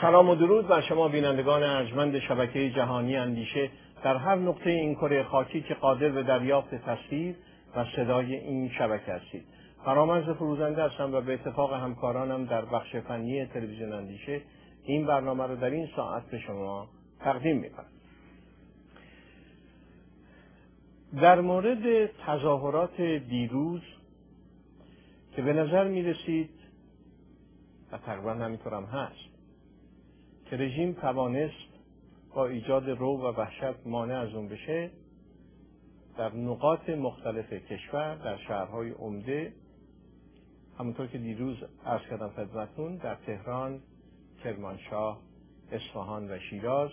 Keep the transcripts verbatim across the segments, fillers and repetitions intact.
سلام و درود بر شما بینندگان ارجمند شبکه جهانی اندیشه در هر نقطه این کره خاکی که قادر به دریافت تصویر و صدای این شبکه هستید. فرامرز فروزنده هستم و به اتفاق همکارانم در بخش فنی تلویزیون اندیشه این برنامه رو در این ساعت به شما تقدیم می‌کنم. در مورد تظاهرات دیروز که به نظر می‌رسید و تقریبا همینطور هم هست که رژیم توانست با ایجاد رو و وحشت مانع از اون بشه، در نقاط مختلف کشور در شهرهای عمده، همونطور که دیروز عرض کردم خدمتتون، در تهران، کرمانشاه، اصفهان و شیراز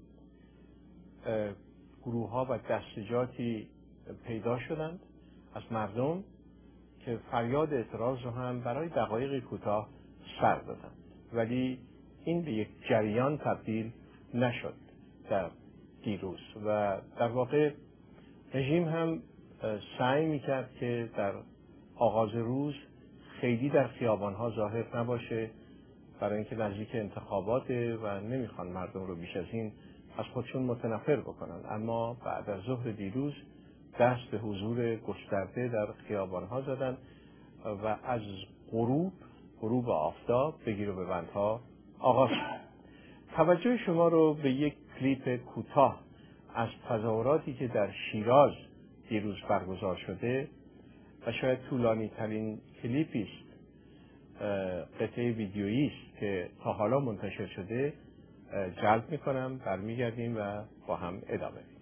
گروه ها و دستجاتی پیدا شدند از مردم که فریاد اعتراض رو هم برای دقایق کوتاه سر دادند، ولی این به یک جریان تبدیل نشد در دیروز و در واقع رژیم هم سعی میکرد که در آغاز روز خیلی در خیابانها ظاهر نباشه، برای اینکه نزدیک انتخاباته و نمیخوان مردم رو بیش از این از خودشون متنفر بکنن. اما بعد از ظهر دیروز دست به حضور گسترده در خیابانها زدن و از غروب غروب آفتاب بگیر و ببندها آغاز شد. توجه شما رو به یک کلیپ کوتاه از تظاهراتی که در شیراز دیروز برگزار شده و شاید طولانی ترین کلیپی است، قطعه ویدیویی است که تا حالا منتشر شده، جلب میکنم. برمیگردیم و با هم ادامه میدیم.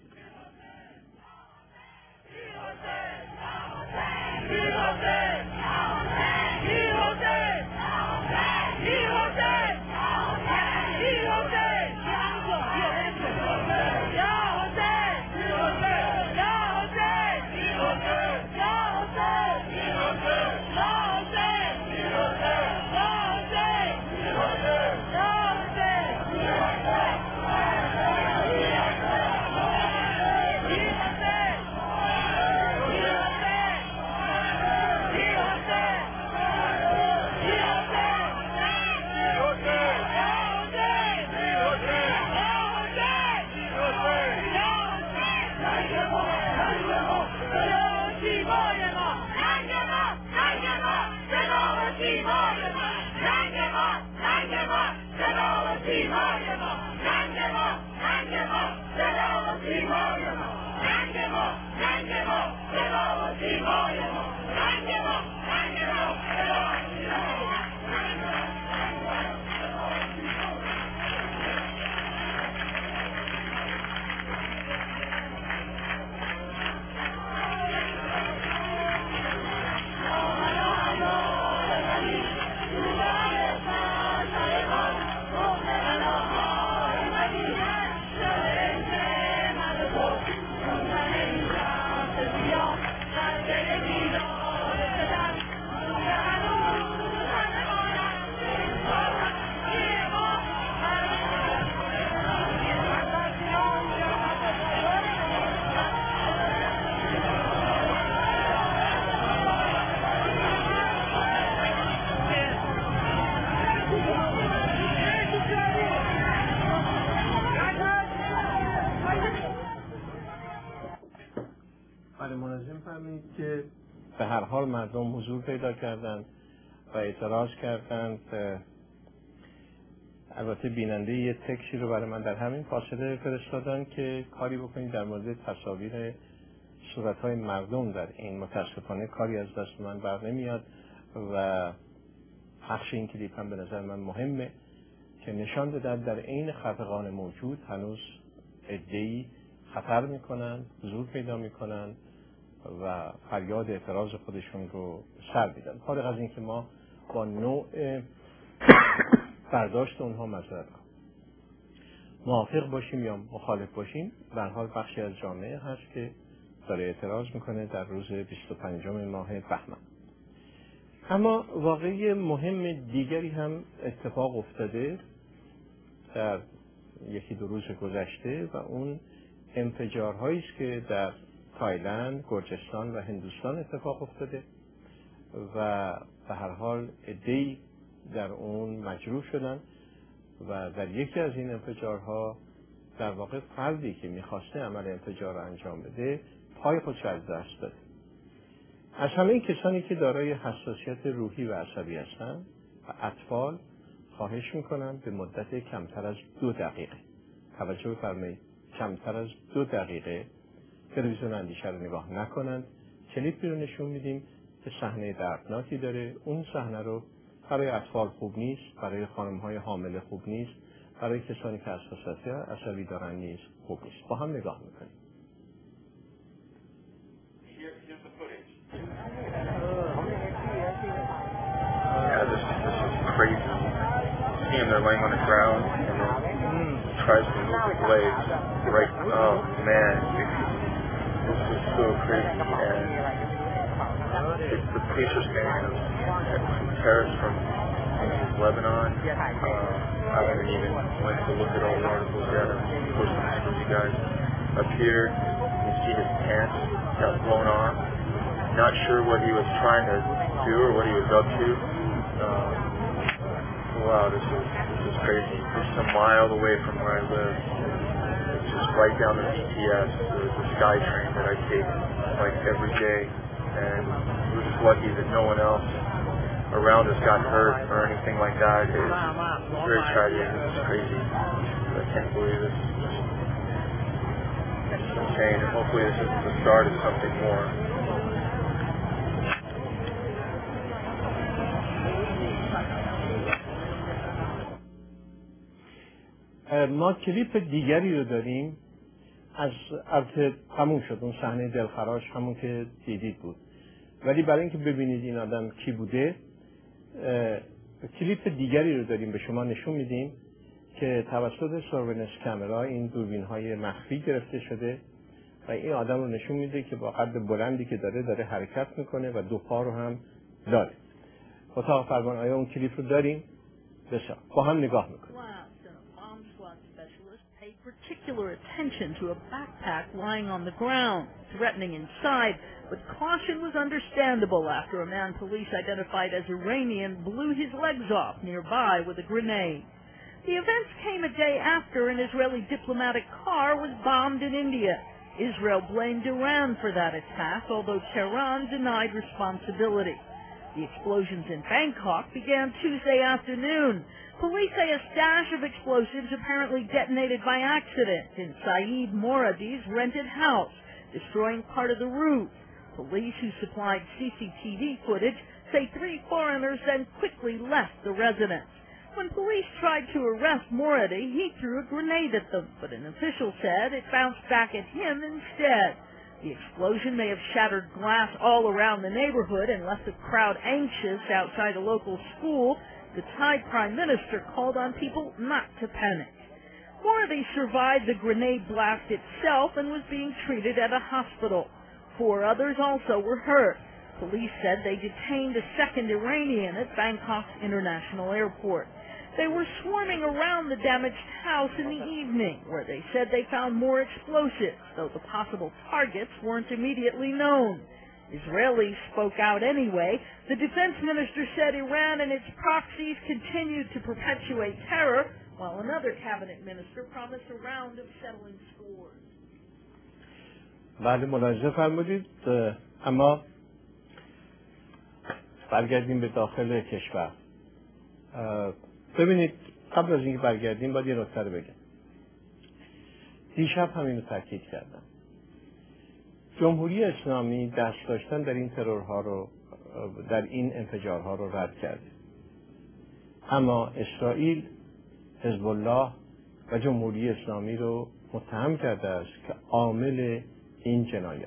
منظم فهمید که به هر حال مردم حضور پیدا کردند و اعتراض کردند. البته بیننده یه تکسی رو برای من در همین فاصله فرستادن که کاری بکنید در مورد تصاویر صورتهای مردم در این. متاسفانه کاری از دست من بر نمیاد و پخش این کلیپ هم به نظر من مهمه که نشان بدهد در عین خفقان موجود هنوز عده‌ای خطر میکنن، حضور پیدا میکنن و فریاد اعتراض خودشون رو سر میدن. فارغ از این که ما با نوع برداشت اونها معذرت خواهیم، موافق باشیم یا مخالف باشیم، به هر حال بخشی از جامعه هست که داره اعتراض میکنه در روز بیست و پنجم ماه بهمن. اما واقعی مهم دیگری هم اتفاق افتاده در یکی دو روز گذشته و اون انفجارهایی است که در تایلند، گرجستان و هندوستان اتفاق افتاده و به هر حال عده‌ای در اون مجروح شدن و در یکی از این انفجارها در واقع فردی که میخواسته عمل انفجار رو انجام بده پای خودش از دست داده. از همه این کسانی که دارای حساسیت روحی و عصبی هستند و اطفال خواهش میکنم به مدت کمتر از دو دقیقه توجه بفرمایید، کمتر از دو دقیقه تلویزیون اندیشه رو نگاه نکنند. کلیپی رو نشون میدیم که صحنه دردناکی داره. اون صحنه رو برای اطفال خوب نیست، برای خانم‌های حامله خوب نیست، برای کسانی که حساسیت عصبی دارن نیز خوب نیست. با هم نگاه میکنیم. Yeah, this, this is crazy. See him there laying on the ground and then he tries to move his legs. Right, oh man, this is so crazy. And it's the police are saying some terrorists from Lebanon. Uh, I haven't even went to look at all the articles yet. I'm posting this for you guys. Up here, you can see his pants got blown off. Not sure what he was trying to do or what he was up to. Um, wow, this is this is crazy. This is a mile away from where I live. It's just right down the B T S, the, the sky train that I take like every day. And we're just lucky that no one else around us got hurt or anything like that. It's very tragic. This is crazy. I can't believe this. It's insane. And hopefully this isn't the start of something more. ما کلیپ دیگری رو داریم از البته تموم شد، اون صحنه دلخراش همون که دیدید بود، ولی برای اینکه ببینید این آدم کی بوده کلیپ دیگری رو داریم به شما نشون میدیم که توسط سورونس کامرا این دوربین های مخفی گرفته شده و این آدم رو نشون میده که با قد بلندی که داره داره حرکت میکنه و دو پا رو هم داره. اتاق فرمان آیا اون کلیپ رو داریم؟ بسیار با هم نگاه میکنیم. Particular attention to a backpack lying on the ground, threatening inside, but caution was understandable after a man police identified as Iranian blew his legs off nearby with a grenade. The events came a day after an Israeli diplomatic car was bombed in India. Israel blamed Iran for that attack, although Tehran denied responsibility. The explosions in Bangkok began Tuesday afternoon. Police say a stash of explosives apparently detonated by accident in Saeed Moradi's rented house, destroying part of the roof. Police who supplied C C T V footage say three foreigners then quickly left the residence. When police tried to arrest Moradi, he threw a grenade at them, but an official said it bounced back at him instead. The explosion may have shattered glass all around the neighborhood and left the crowd anxious outside a local school. The Thai Prime Minister called on people not to panic. Moradi survived the grenade blast itself and was being treated at a hospital. Four others also were hurt. Police said they detained a second Iranian at Bangkok's international airport. They were swarming around the damaged house in the evening, where they said they found more explosives, though the possible targets weren't immediately known. Israelis spoke out anyway. The defense minister said Iran and its proxies continued to perpetuate terror, while another cabinet minister promised a round of settling scores. بله ملاحظه فرمودید. اما برگردیم به داخل کشور. ببینید قبل از اینکه برگردیم باید یه نکته رو بگم. دیشب همین رو تاکید کردم. جمهوری اسلامی دست داشتن در این ترورها رو در این انفجارها رو رد کرده. اما اسرائیل، حزب الله و جمهوری اسلامی رو متهم کرده است که عامل این جنایت.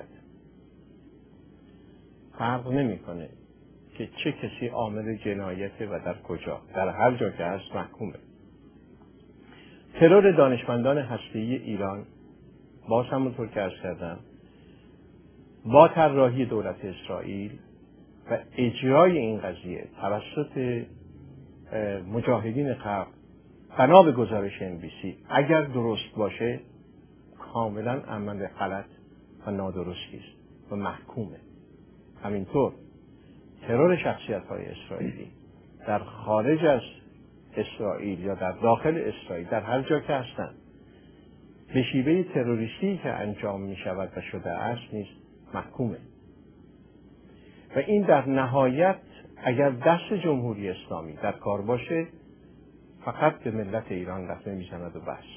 فرق نمی‌کنه که چه کسی عامل جنایته و در کجا، در هر جا که هست محکومه. ترور دانشمندان هسته‌ای ایران باز همونطور که عرض کردم با طراحی دولت اسرائیل و اجرای این قضیه توسط مجاهدین خلق بنا به گزارش ام بی سی اگر درست باشه کاملا عمل غلط و نادرستی است و محکومه. همینطور ترور شخصیت‌های اسرائیلی در خارج از اسرائیل یا در داخل اسرائیل در هر جا که هستند به شیوه تروریستی که انجام می شود و شده است نیز محکومه. و این در نهایت اگر دست جمهوری اسلامی در کار باشه فقط به ملت ایران لطمه میزند و بس.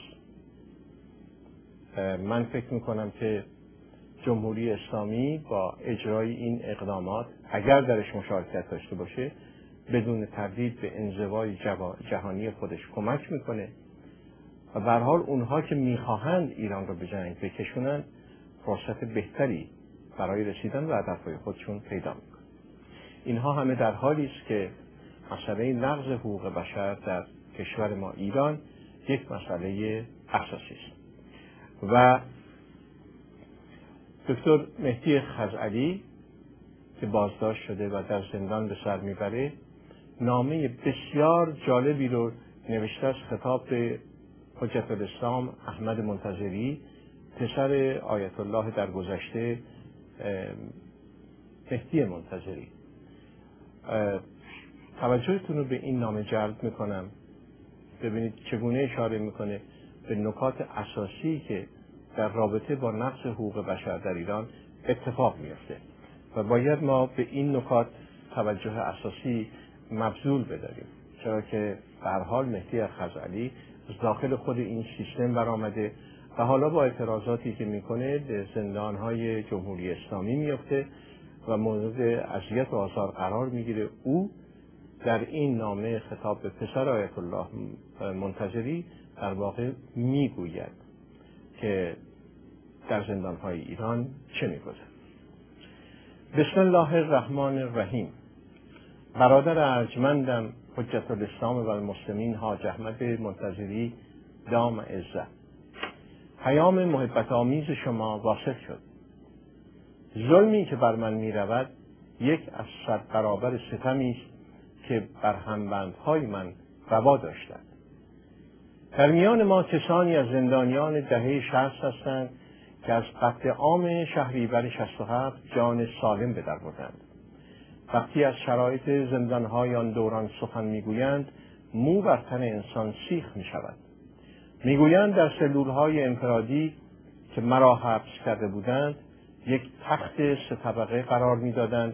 من فکر میکنم که جمهوری اسلامی با اجرای این اقدامات اگر درش مشارکت داشته باشه بدون تردید به انزوای جهانی خودش کمک میکنه و به هر حال اونها که میخواهند ایران رو به جنگ بکشونند فرصت بهتری برای رسیدن به هدفهای خودشون پیدا میکنه. اینها همه در حالی است که مسئله نقض حقوق بشر در کشور ما ایران یک مسئله اساسی است. و دکتر مهدی خزعلی که بازداشت شده و در زندان به سر میبره نامه بسیار جالبی رو نوشته است خطاب به حجت الاسلام احمد منتظری پسر آیت الله در گذشته مهدی منتظری. توجهتون رو به این نامه جلب میکنم ببینید چگونه اشاره میکنه به نکات اساسی که در رابطه با نقض حقوق بشر در ایران اتفاق میفته و باید ما به این نکات توجه اساسی مبذول بداریم، چرا که به هر حال مهدی خزعلی از داخل خود این سیستم برآمده و حالا با اعتراضاتی که میکنه به زندانهای جمهوری اسلامی میفته و مورد اذیت و آزار قرار میگیره. او در این نامه خطاب به پسر آیت الله منتظری در واقع میگوید که در زندانهای ایران چه میگذرد. بسم الله الرحمن الرحیم. برادر ارجمندم حجت الاسلام و المسلمین حاج احمد منتظری دام عزت، پیام محبت آمیز شما واصل شد. ظلمی که بر من می رود یک از صد برابر ستمی است که بر همبندهای من روا داشتند. در میان ما کسانی از زندانیان دهه شصت هستند که از قتل عام شهریور شصت و هفت جان سالم به در بردند. وقتی از شرایط زندانهای آن دوران سخن میگویند مو بر تن انسان سیخ می شود. میگویند در سلولهای انفرادی که مرا حبس کرده بودند یک تخت سه طبقه قرار میدادند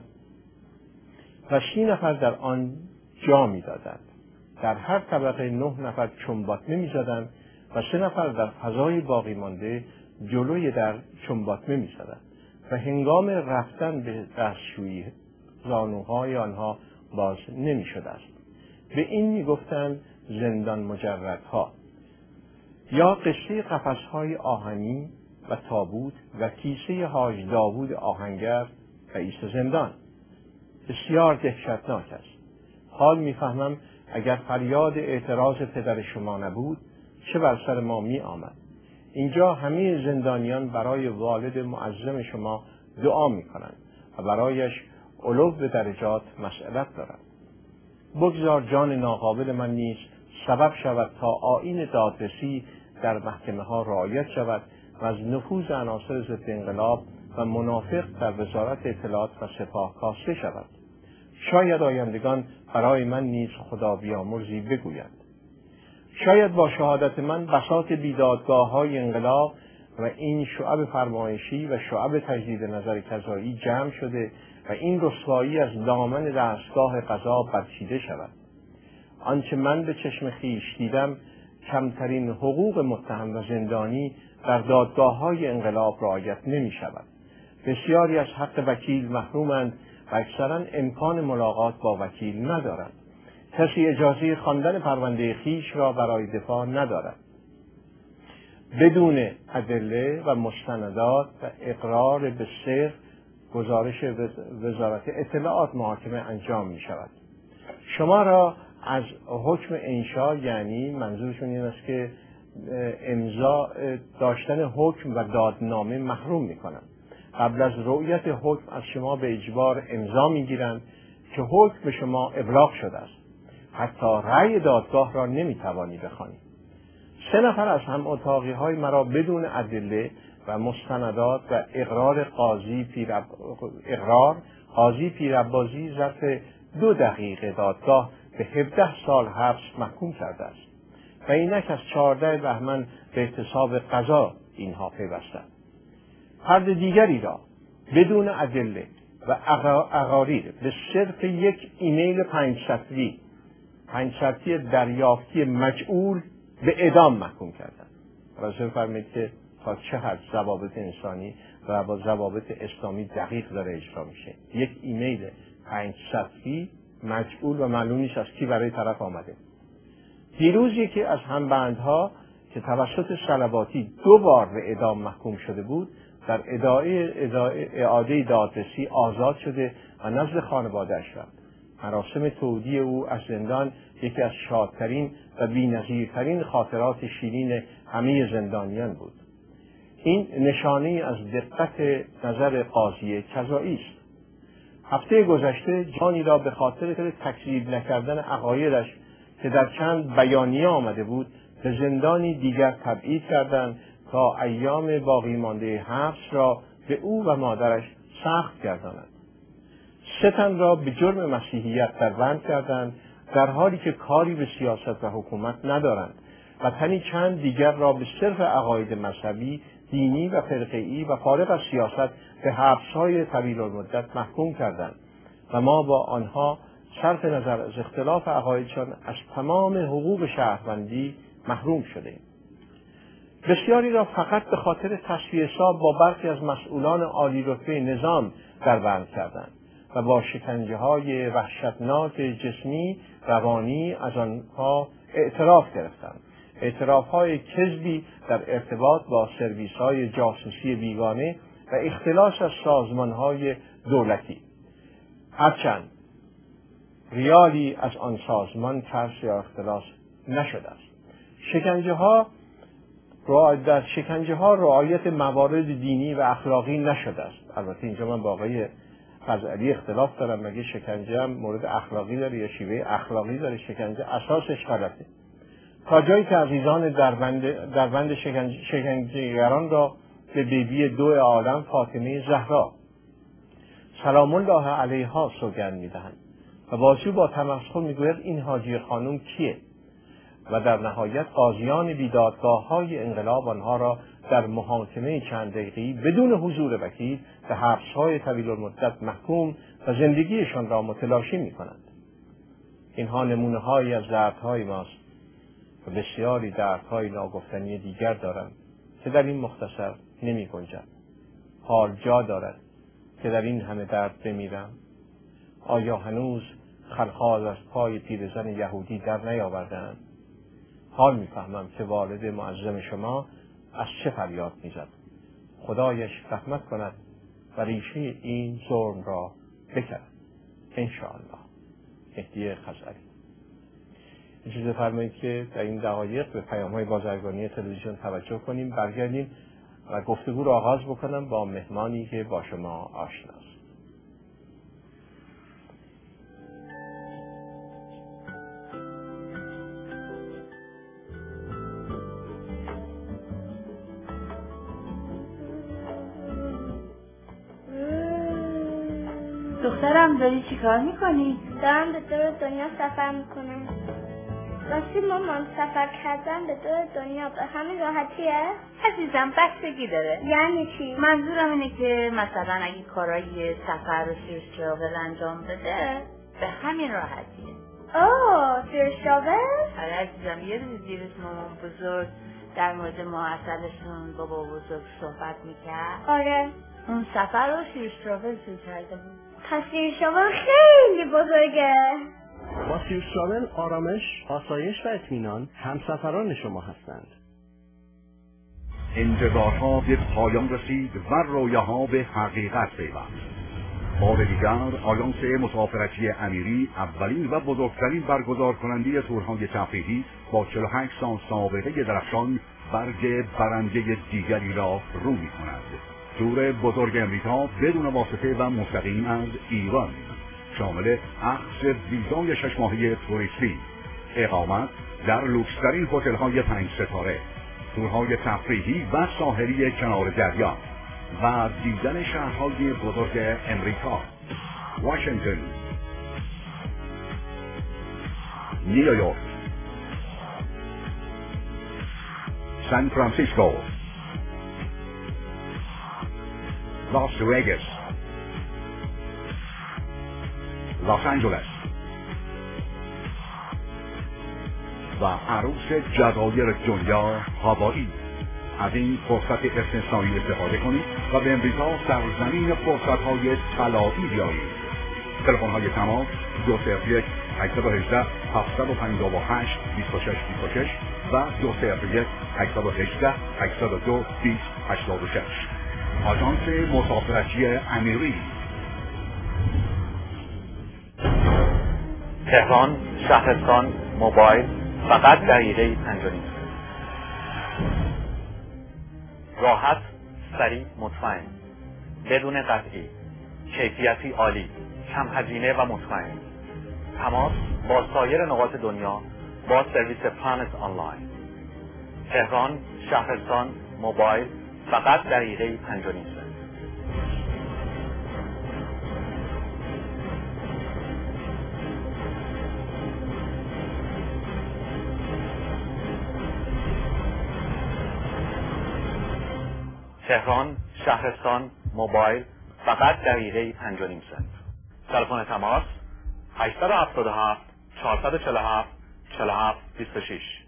و سی نفر در آن جا میدادند. در هر طبقه نه نفر چنباتمه میزدند و سه نفر در فضای باقی مانده جلوی در چنباتمه میزدند و هنگام رفتن به دستشویی زانوهای آنها باز نمیشده است. به این میگفتند زندان مجردها. یا قصه قفسهای آهنی و تابوت و کیسه حاج داوود آهنگر رئیس زندان بسیار دهشتناک است. حال میفهمم اگر فریاد اعتراض پدر شما نبود چه بر سر ما می آمد. اینجا همه زندانیان برای والد معظم شما دعا می کنند و برایش علو به درجات مسئلت دارند. بگذار جان ناقابل من نیز سبب شود تا آیین دادرسی در محکمه ها رعایت شود و از نفوذ عناصر ضد انقلاب و منافق در وزارت اطلاعات و سپاه کاسته شود. شاید آیندگان برای من نیز خدا بیامرزی بگویند. شاید با شهادت من بساط بیدادگاه های انقلاب و این شعب فرمایشی و شعب تجدید نظر قضایی جمع شده و این رسوایی از دامن دستگاه قضا برچیده شود. آنچه من به چشم خویش دیدم کمترین حقوق متهم و زندانی در دادگاه های انقلاب رعایت نمی شود. بسیاری از حق وکیل محرومند و اکثرا امکان ملاقات با وکیل ندارند. کسی اجازه خواندن پرونده خویش را برای دفاع ندارد. بدون ادله و مستندات و اقرار به صرف گزارش وزارت اطلاعات محاکمه انجام می شود. شما را از حکم انشا، یعنی منظورشون این است که امضا داشتن حکم و دادنامه محروم می کنند. قبل از رؤیت حکم از شما به اجبار امضا می گیرند که حکم به شما ابلاغ شده است. حتی رأی دادگاه را نمی توانی بخوانی. سه نفر از هم اتاقی های مرا بدون ادله و مستندات و اقرار قاضی پیرب... اقرار قاضی پیرعباسی ظرف دو دقیقه دادگاه به هفده سال حبس محکوم کرده است و اینک از چهارده بهمن به اعتصاب قضا اینها پیوستند. فرد دیگری را بدون ادله و اقاریر به صرف یک ایمیل پنج سطری پنج سطری دریافتی مجعول به اعدام محکوم کردند. راجع فرمایید که تا چه حد ضوابط انسانی و با ضوابط اسلامی دقیق داره اجرا میشه. یک ایمیل پنج سطری مجعول و معلوم نیست از کی برای طرف آمده. دیروز یکی از همبندها که توسط صلواتی دو بار به اعدام محکوم شده بود در اعاده دادرسی آزاد شده و نزد خانواده‌اش رفت. مراسم تودیع او از زندان یکی از شادترین و بی‌نظیرترین خاطرات شیرین همه زندانیان بود. این نشانه از دقت نظر قاضی قضایی است. هفته گذشته جانی را به خاطر تکذیب نکردن عقایدش که در چند بیانیه آمده بود به زندانی دیگر تبعید کردند تا ایام باقی مانده حبس را به او و مادرش سخت گردانند. سه تن را به جرم مسیحیت دربند کردند در حالی که کاری به سیاست و حکومت ندارند و تنی چند دیگر را به صرف عقاید مذهبی، دینی و فرقه‌ای و فارغ از سیاست به حبس‌های طویل المدت محکوم کردند و ما با آنها صرف نظر از اختلاف عقایدشان از تمام حقوق شهروندی محروم شدیم. بسیاری را فقط به خاطر تصفیه حساب با برخی از مسئولان عالی رتبه نظام دربند کردند و با شکنجه‌های وحشتناک جسمی روانی از آنها اعتراف گرفتند. اعتراف‌های کذبی در ارتباط با سرویس‌های جاسوسی بیگانه و اختلاس از سازمان‌های دولتی. هرچند ریالی از آن سازمان ترس یا اختلاس نشده است. شکنجه‌ها در شکنجه‌ها رعایت موارد دینی و اخلاقی نشده است. البته اینجا من با آقای فضلی اختلاف دارم، مگه شکنجه هم مورد اخلاقی داره یا شیوه اخلاقی داره؟ شکنجه اساسش غلطه. تا جایی که عزیزان دربند دربند شکنجهگران را به بیبی دو عالم فاطمه زهرا سلام الله علیها سوگند میدهند و بازجو با تمسخر میگوید این حاجی خانم کیه؟ و در نهایت قاضیان بیدادگاه های انقلاب آنها را در محاکمه چند دقیقه‌ای بدون حضور وکیل به حبس‌های طویل المدت محکوم و زندگیشان را متلاشی می‌کنند. اینها نمونه‌هایی از دردهای ماست و بسیاری دردهای ناگفتنی دیگر دارند که در این مختصر نمی‌گنجد. حال جا دارد که در این همه درد بمیرم؟ آیا هنوز خلخال از پای پیرزن یهودی در نیاورده‌اند؟ حال میفهمم که والد معظم شما از چه فریاد میزد. خدایش رحمت کند و ریشه این ظلم را بکند. انشاءالله. مهدی خزعلی. اجازه فرمایید که در این دقایق به پیام‌های بازرگانی تلویزیون توجه کنیم، برگردیم و گفتگو را آغاز بکنم با مهمانی که با شما آشناست. دخترم داری چی کار میکنی؟ دارم به دور دنیا سفر میکنم. راستی مامان، سفر کردن به دور دنیا به همین راحتیه؟ عزیزم بستگی داره. یعنی چی؟ منظورم اینه که مثلا اگه کارای سفر و سیر تراول انجام بده به همین راحتیه. اوه، سیر تراول؟ آره عزیزم، یه روز دیروز مامان بزرگ در مورد معسلشون بابا بزرگ صحبت میکرد. آره. اون سفر رو سیر تراول سیر کرده بود. تصویر شما خیلی بزرگه. با سیر تراول آرامش، آسایش و اطمینان همسفران شما هستند. انتظارها به پایان رسید و رویاها به حقیقت پیوست. بار دیگر آژانس مسافرتی امیری اولین و بزرگترین برگزار کننده تورهای تفریحی با چهل و هشت سال سابقه درخشان برگ برنده دیگری را رو می کند. تور بزرگ امریکا بدون واسطه و مستقیم از ایران، شامل اخذ ویزای شش ماهه توریستی، اقامت در لوکس‌ترین هتل‌های پنج ستاره، تورهای تفریحی و ساحلی کنار دریا و دیدن شهرهای بزرگ امریکا. واشنگتن، نیویورک، سان فرانسیسکو، لاس وگاس، لس آنجلس و عروس جزایر دنیا هاوایی. از این فرصت استثنایی استفاده کنید و به امریکا سرزمین فرصت‌های طلایی بیایید. تلفن‌های تماس دو صفر یک هشت یک هشت هفت پنج هشت دو شش دو شش و دو صفر یک هشت یک هشت هشت دو دو هشت شش. آژانس مسافرتی امیری. تهران، شهرستان، موبایل، فقط دقیقه پنج و نیم. راحت، سریع، مطمئن، بدون قطعی، کیفیتی عالی، کم هزینه و مطمئن. تماس با سایر نقاط دنیا با سرویس پلانت آنلاین. تهران، شهرستان، موبایل، فقط دقیقه پنج و نیم. تهران، شهرستان، موبایل، فقط دقیقه پنج و نیم سنت. تلفن تماس هشت هفت هفت چهار چهار هفت چهار هفت دو شش.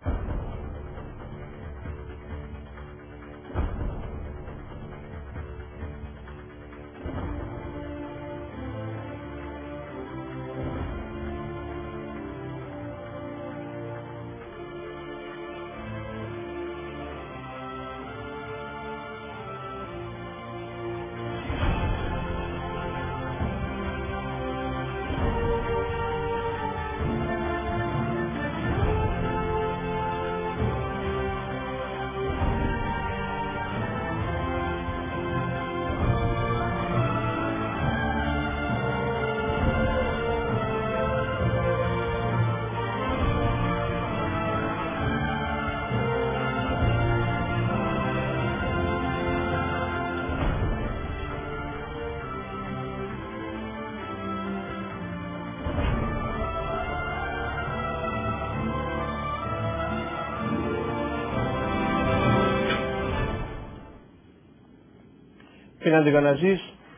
بینندگان عزیز،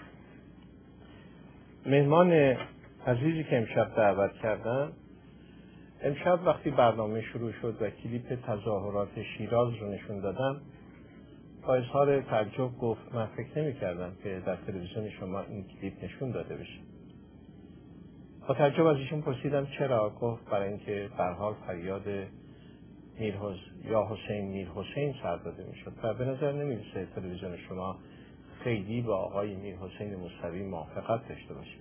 مهمان عزیزی که امشب دعوت کردم، امشب وقتی برنامه شروع شد و کلیپ تظاهرات شیراز رو نشون دادم، با اظهار تعجب گفت من فکر نمی کردم که در تلویزیون شما این کلیپ نشون داده بشه. با تعجب از ایشون پرسیدم چرا؟ گفت برای اینکه به هر حال فریاد میر یا حسین میر حسین سر داده میشد و به نظر نمیرسه تلویزیون شما خیلی با آقای میر حسین موسوی موافقت داشته باشه.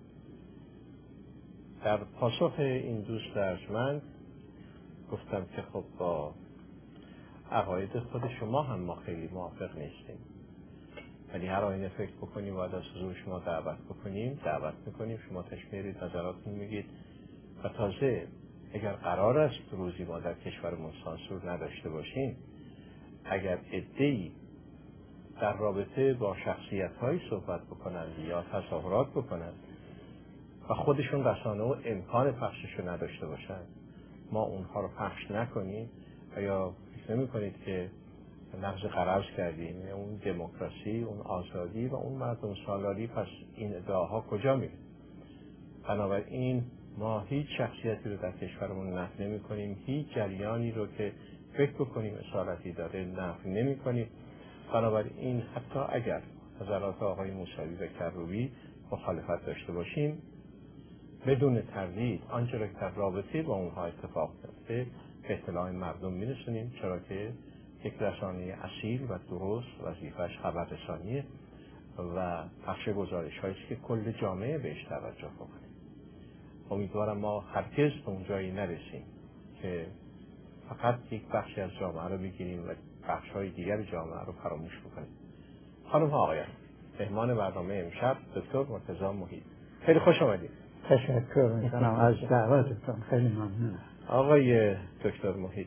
در پاسخ این دوست ارجمند گفتم که خب با عقاید خود شما هم ما خیلی موافق نیستیم، ولی هر آینه فکر بکنیم و از حضور شما دعوت بکنیم دعوت میکنیم، شما تشمیرید، نظراتتون میگید و تازه اگر قرار است روزی ما در کشورمون سانسور نداشته باشیم، اگر عده‌ای در رابطه با شخصیت‌هایی صحبت بکنند یا تظاهرات بکنند و خودشون رسانه و امکان پخشش رو نداشته باشند، ما اونها رو پخش نکنیم و یا فکر نمی کنید که نقض غرض کردیم، اون دموکراسی، اون آزادی و اون مردم سالاری، پس این ادعاها کجا میره؟ بنابراین ما هیچ شخصیتی رو در کشورمون نفی نمی کنیم، هیچ جریانی رو که فکر بکنیم اصالتی داره نفی نمی کنیم. بنابراین حتی اگر نظرات آقای موسوی و کروبی مخالفت داشته باشیم، بدون تردید آنچه را که در رابطه با اونها اتفاق میفته به اطلاع مردم میرسونیم، چرا که یک رسانه اصیل و درست وظیفه‌اش خبررسانیه و پخش گزارش هایی که کل جامعه بهش توجه بکنه. امیدوارم ما هرگز به اون جایی نرسیم که فقط یک بخشی از جامعه رو بگیریم و بخش های دیگر جامعه رو فراموش بکنیم. خانم ها آقایان، مهمان برنامه امشب دکتر مرتضی محیط، خیلی خوش آمدید. تشکر میکنم از دعوتتون، خیلی ممنونم. آقای دکتر محیط،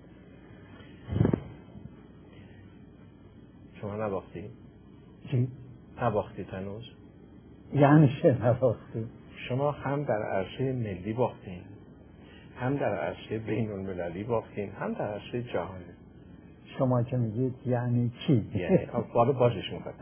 شما نباختی؟ چی؟ نباختی هنوز؟ یعنی چه نباختی؟ شما هم در عرصه ملی باختین هم در عرصه بین المللی باختیم هم در عرصه جهانی. شما که میگید یعنی چی؟ یعنی حالا بازش میخواد.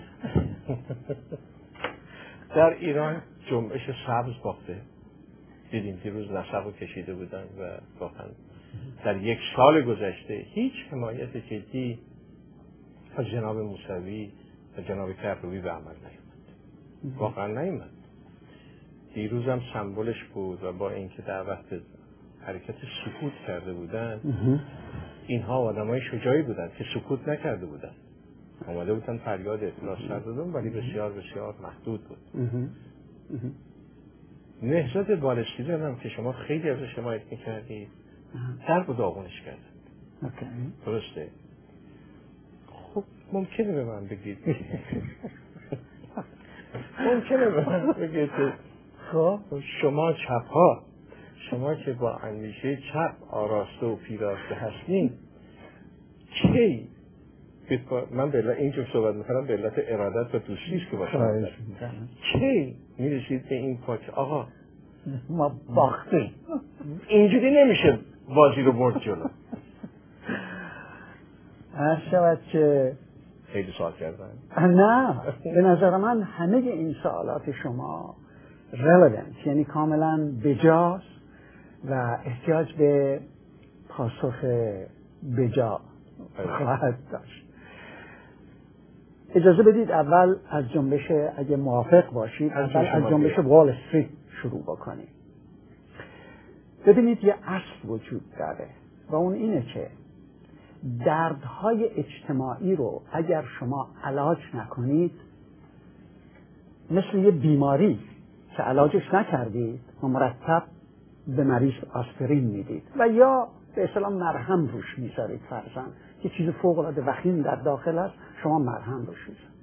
در ایران جنبش سبز باخته، دیدیم دیروز نسق رو کشیده بودن و واقعا در یک سال گذشته هیچ حمایت جدی از جناب موسوی و جناب کروبی به عمل نیامد، واقعا نیامد. دیروز هم سمبولش بود و با اینکه دعوت به حرکت سکوت کرده بودن، اینها آدمای شجاعی بودن که سکوت نکرده بودن، آمده بودن فریاد اعتراض سر دادن، ولی بسیار بسیار محدود بود. نهضت والستریت هم که شما خیلی ازش حمایت میکردید درب و داغونش کردن. درسته؟ خب ممکنه به من بگید ممکنه به من بگید خب شما چپ ها، شما که با اندیشه چپ آراسته و پیراسته هستین، کی من به علت اینجور صحبت میکنم، به علت ارادت و دوستیست که باشم، کی میرسید به این پاک آقا ما باختیم، اینجوری نمیشه بازی رو برد جلو. هر شود که خیلی سوال کردن. نه، به نظر من همه این سوالات شما relevant، یعنی کاملا بجاست و احتیاج به پاسخ بجا خواهد داشت. اجازه بدید اول از جنبش، اگه موافق باشید، اول از جنبش وال استریت شروع بکنیم. ببینید یه اصل وجود داره و اون اینه که دردهای اجتماعی رو اگر شما علاج نکنید، مثل یه بیماری که علاجش نکردید و مرتب به مریض آسپرین میدید و یا به اصطلاح مرهم روش میذارید، فرضاً که چیز فوق العاده وخیم در داخل است، شما مرهم روش میذارید،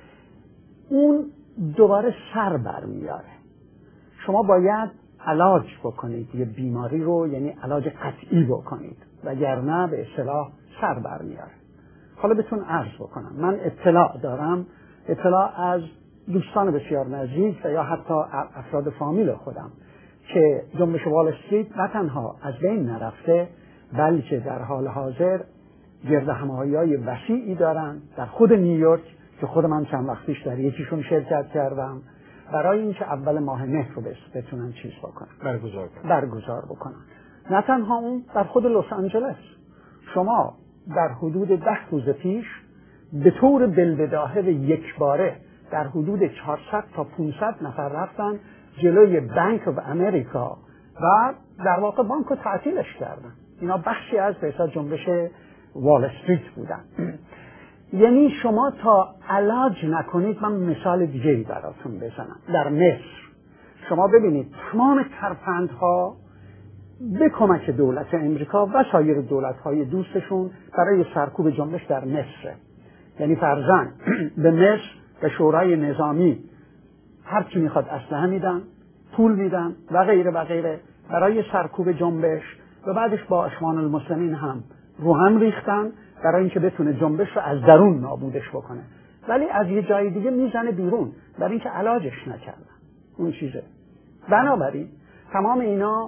اون دوباره سر برمیاره. شما باید علاج بکنید یه بیماری رو، یعنی علاج قطعی بکنید، وگرنه به اصطلاح سر برمیاره. حالا بهتون عرض بکنم، من اطلاع دارم، اطلاع از دوستان بسیار نزدیک و یا حتی افراد فامیل خودم که جنبش وال استریت نه تنها از بین نرفته، بلکه در حال حاضر گرد همایی‌های وسیعی دارن در خود نیویورک که خود من چند وقت پیش در یکیشون شرکت کردم، برای اینکه اول ماه مهر رو بتونن چیز بکنن، برگزار کنن. برگزار بکنن. نه تنها اون، در خود لس آنجلس شما در حدود ده روز پیش به طور بلبداهه و یکباره در حدود چهارصد تا پانصد نفر رفتن جلوی بانک آف امریکا و در واقع بانک رو تعطیلش کردن. اینا بخشی از به حساب جنبش وال استریت بودن. یعنی شما تا علاج نکنید، من مثال دیگه‌ای براتون بزنم. در مصر شما ببینید تمام ترفندها به کمک دولت امریکا و سایر دولت‌های دوستشون برای سرکوب جنبش در مصر، یعنی فرضاً به مصر به شورای نظامی هر کی میخواد اسلحه میدن، پول میدن و غیره و غیره برای سرکوب جنبش و بعدش با اخوان المسلمین هم رو هم ریختن برای اینکه بتونه جنبش رو از درون نابودش بکنه، ولی از یه جای دیگه میزنه بیرون برای اینکه علاجش نکردن. اون چیزه. بنابراین تمام اینا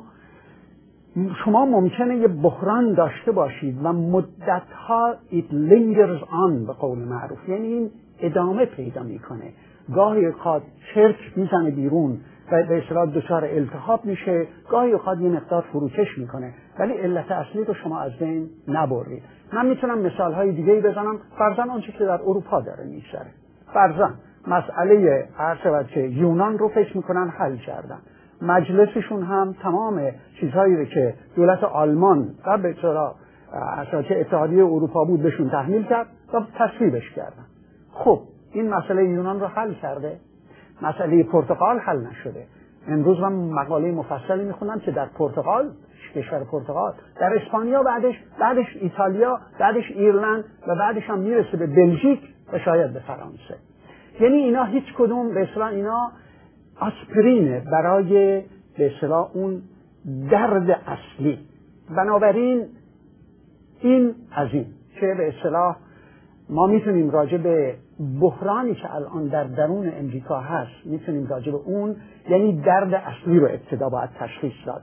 شما ممکنه یه بحران داشته باشید و مدتها it lingers on به قول معروف، یعنی این ادامه پیدا میکنه، گاهی اوقات چرک میزنه بیرون و به اصطلاح دچار التهاب میشه، گاهی اوقات یه مقدار فروکش میکنه، ولی علت اصلی رو شما از بین نبرید. من میتونم مثال های دیگه‌ای بزنم، فرضاً آنچه که در اروپا داره میگذره، فرضاً مسئله عرض که یونان رو فکر میکنن حل کردن، مجلسشون هم تمام چیزهایی رو که دولت آلمان و به اصطلاح که اتحادیه اروپا بود بهشون تحمیل کرد و تصویبش کردن. خب این مسئله یونان رو حل کرده، مسئله پرتغال حل نشده. امروز من مقاله مفصلی میخونم که در پرتغال، کشور پرتغال، در اسپانیا، بعدش بعدش ایتالیا، بعدش ایرلند و بعدش هم میرسه به بلژیک و شاید به فرانسه. یعنی اینا هیچ کدوم به اصطلاح اینا آسپرینه برای به اصطلاح اون درد اصلی. بنابراین این از این که به اصطلاح ما میتونیم راجع به بحرانی که الان در درون امریکا هست میتونیم راجع به اون، یعنی درد اصلی رو ابتدا باید تشخیص داد.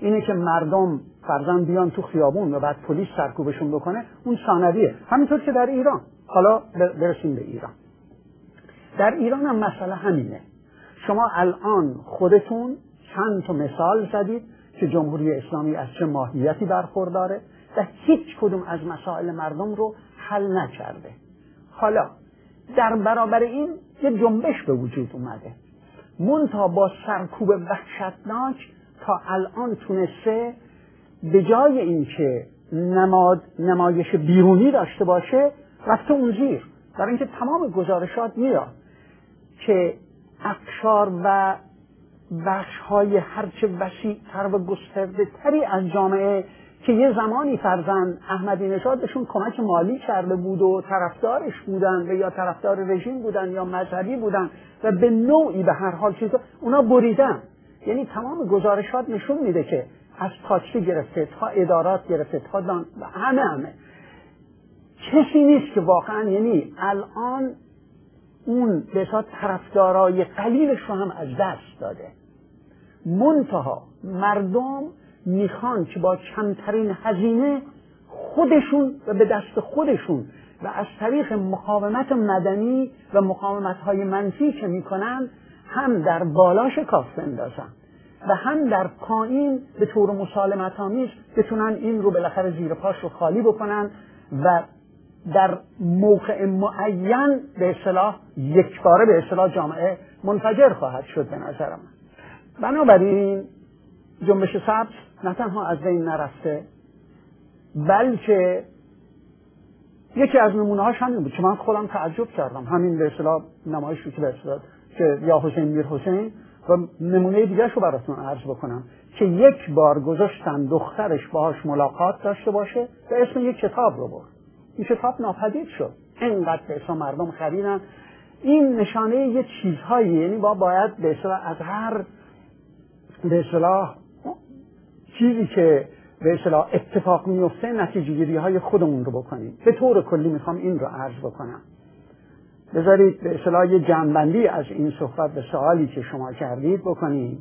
اینه که مردم فرضاً بیان تو خیابون و بعد پلیس سرکوبشون بکنه، اون ثانویه. همینطور که در ایران. حالا برسیم به ایران. در ایران هم مسئله همینه. شما الان خودتون چند تا مثال زدید که جمهوری اسلامی از چه ماهیتی برخورداره و هیچ کدوم از مسائل مردم رو حل نکرده. حالا در برابر این یه جنبش به وجود اومده، منتها با سرکوب وحشتناک تا الان تونسته به جای اینکه نماد نمایش بیرونی داشته باشه رفته اون زیر. برای اینکه تمام گزارشات میاد که اقشار و بخش‌های هرچه وسیع‌تر و گسترده‌تری از جامعه که یه زمانی فرضاً احمدی نژادشون کمک مالی کرده بود و طرفدارش بودن و یا طرفدار رژیم بودن یا مذهبی بودن و به نوعی به هر حال چیزا اونا بریدن. یعنی تمام گزارشات نشون میده که از تاکسی گرفته تا ادارات گرفته تا دان و همه همه کسی نیست که واقعاً، یعنی الان اون به اصطلاح طرفدارای قلیلش رو هم از دست داده. منتها مردم میخوان که با کمترین هزینه خودشون و به دست خودشون و از طریق مقاومت مدنی و مقاومت‌های منفی که میکنن هم در بالا شکاف بندازن و هم در پایین به طور مسالمت‌آمیز بتونن این رو بالاخره زیر پاش رو خالی بکنن و در موقع معین به اصطلاح یکباره به اصطلاح جامعه منفجر خواهد شد به نظر من. بنابراین جنبش سبز نه تنها از بین نرفته، بلکه یکی از نمونه‌هاش همین بود که من خودم تعجب کردم، همین به اصطلاح نمایش رو که به اصطلاح که یا حسین میر حسین و نمونه دیگه رو براتون عرض بکنم که یک بار گذاشتن دخترش باهاش ملاقات داشته باشه و اسم یک کتاب رو برد. این کتاب ناپدید شد. اینقدر به اصطلاح مردم خریدن. این نشانه یه چیزهایی، یعنی با باید به اصطلاح از هر به اصطلاح چیزی که به اصطلاح اتفاق میفته نتیجه گیری های خودمون رو بکنیم. به طور کلی میخوام این رو عرض بکنم. بذارید به اصطلاح یه جمع‌بندی از این صحبت به سوالی که شما کردید بکنیم.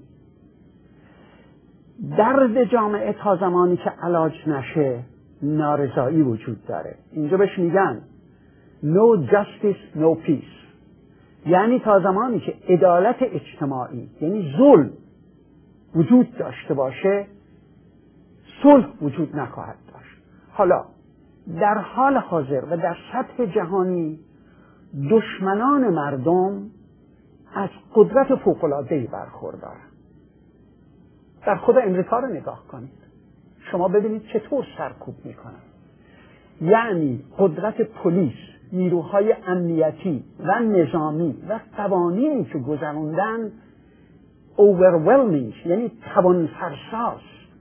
درد جامعه تا زمانی که علاج نشه نارضایی وجود داره. اینجا بهش میگن no justice no peace، یعنی تا زمانی که عدالت اجتماعی یعنی ظلم وجود داشته باشه صلح وجود نخواهد داشت. حالا در حال حاضر و در سطح جهانی دشمنان مردم از قدرت فوق‌العاده‌ای برخوردارن. در خود امریکا رو نگاه کنید، شما ببینید چطور سرکوب میکنن. یعنی قدرت پلیس، نیروهای امنیتی و نظامی و قوانینی که گذروندن overwhelming، یعنی توانفرساست،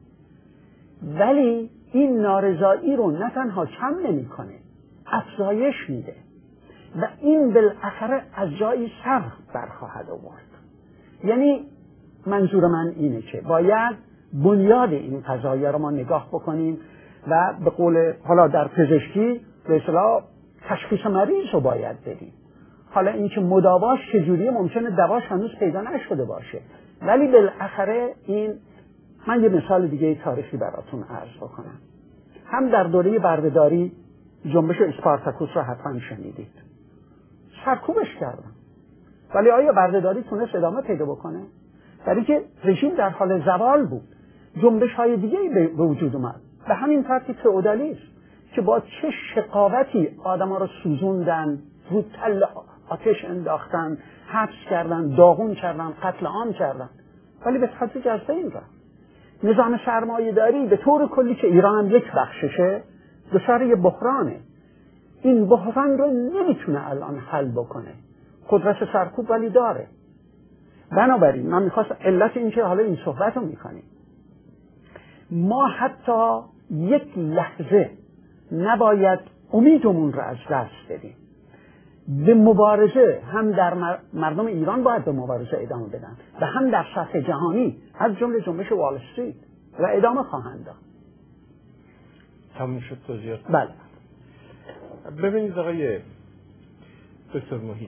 ولی این نارضایی رو نه تنها کم نمیکنه، افزایش میده و این بالاخره از جایی سر برخواهد آورد. یعنی منظور من اینه که باید بنیاد این قضایه رو ما نگاه بکنیم و به قول حالا در پزشکی به اصطلاح تشخیص مریض رو باید بدیم. حالا اینکه مداواش چجوریه ممکنه دواش هنوز پیدا نشده باشه، ولی بالاخره این من یه مثال دیگه تاریخی براتون عرض بکنم. هم در دوره بردهداری جنبش اسپارتاکوس رو حتما شنیدید. سرکوبش کردن، ولی آیا بردهداری تونست ادامه پیدا بکنه؟ در اینکه رژیم در حال زوال بود، جنبش های دیگه به وجود اومد به همین ترتیب فئودالیسم که با چه شقاوتی آدما رو سوزوندن، رو تل آتش انداختن، حبس کردن، داغون کردن، قتل عام کردن، ولی به تدریج از بین رفت. نظام سرمایه‌داری به طور کلی که ایران هم یک بخششه دچار یه بحرانه. این بحران رو نمیتونه الان حل بکنه. قدرت سرکوب ولی داره. بنابراین من میخواستم علت این که حالا این صحبت رو میکنیم، ما حتی یک لحظه نباید امیدمون رو از دست بدیم. به مبارزه هم در مردم ایران باید به مبارزه ادامه بدن و هم در سطح جهانی از جمله جنبش وال استریت و ادامه خواهند داد. تموم شد توضیحات؟ بله. ببینید آقای دکتر محیط،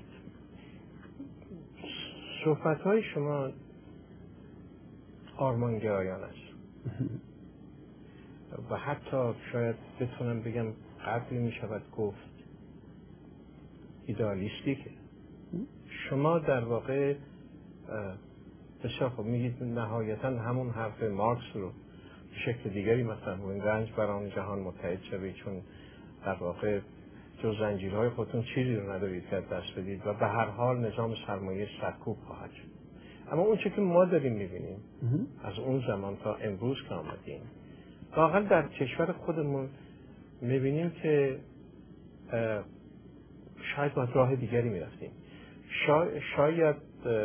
صحبت‌های شما آرمانگرایانه است. و حتی شاید بتونم بگم قدری می شود گفت ایدئالیستیکه. شما در واقع بسیار خب میگید نهایتا همون حرف مارکس رو شکل دیگری مثلا این رنج بران جهان متحد شوید، چون در واقع جز زنجیرهای خودتون چیزی رو ندارید که دست بدید و به هر حال نظام سرمایه سرکوب خواهد شد. اما اون چه که ما داریم میبینیم از اون زمان تا امروز که آمدیم واقعا در کشور خودمون میبینیم که شاید باید راه دیگری میرفتیم. شا... شاید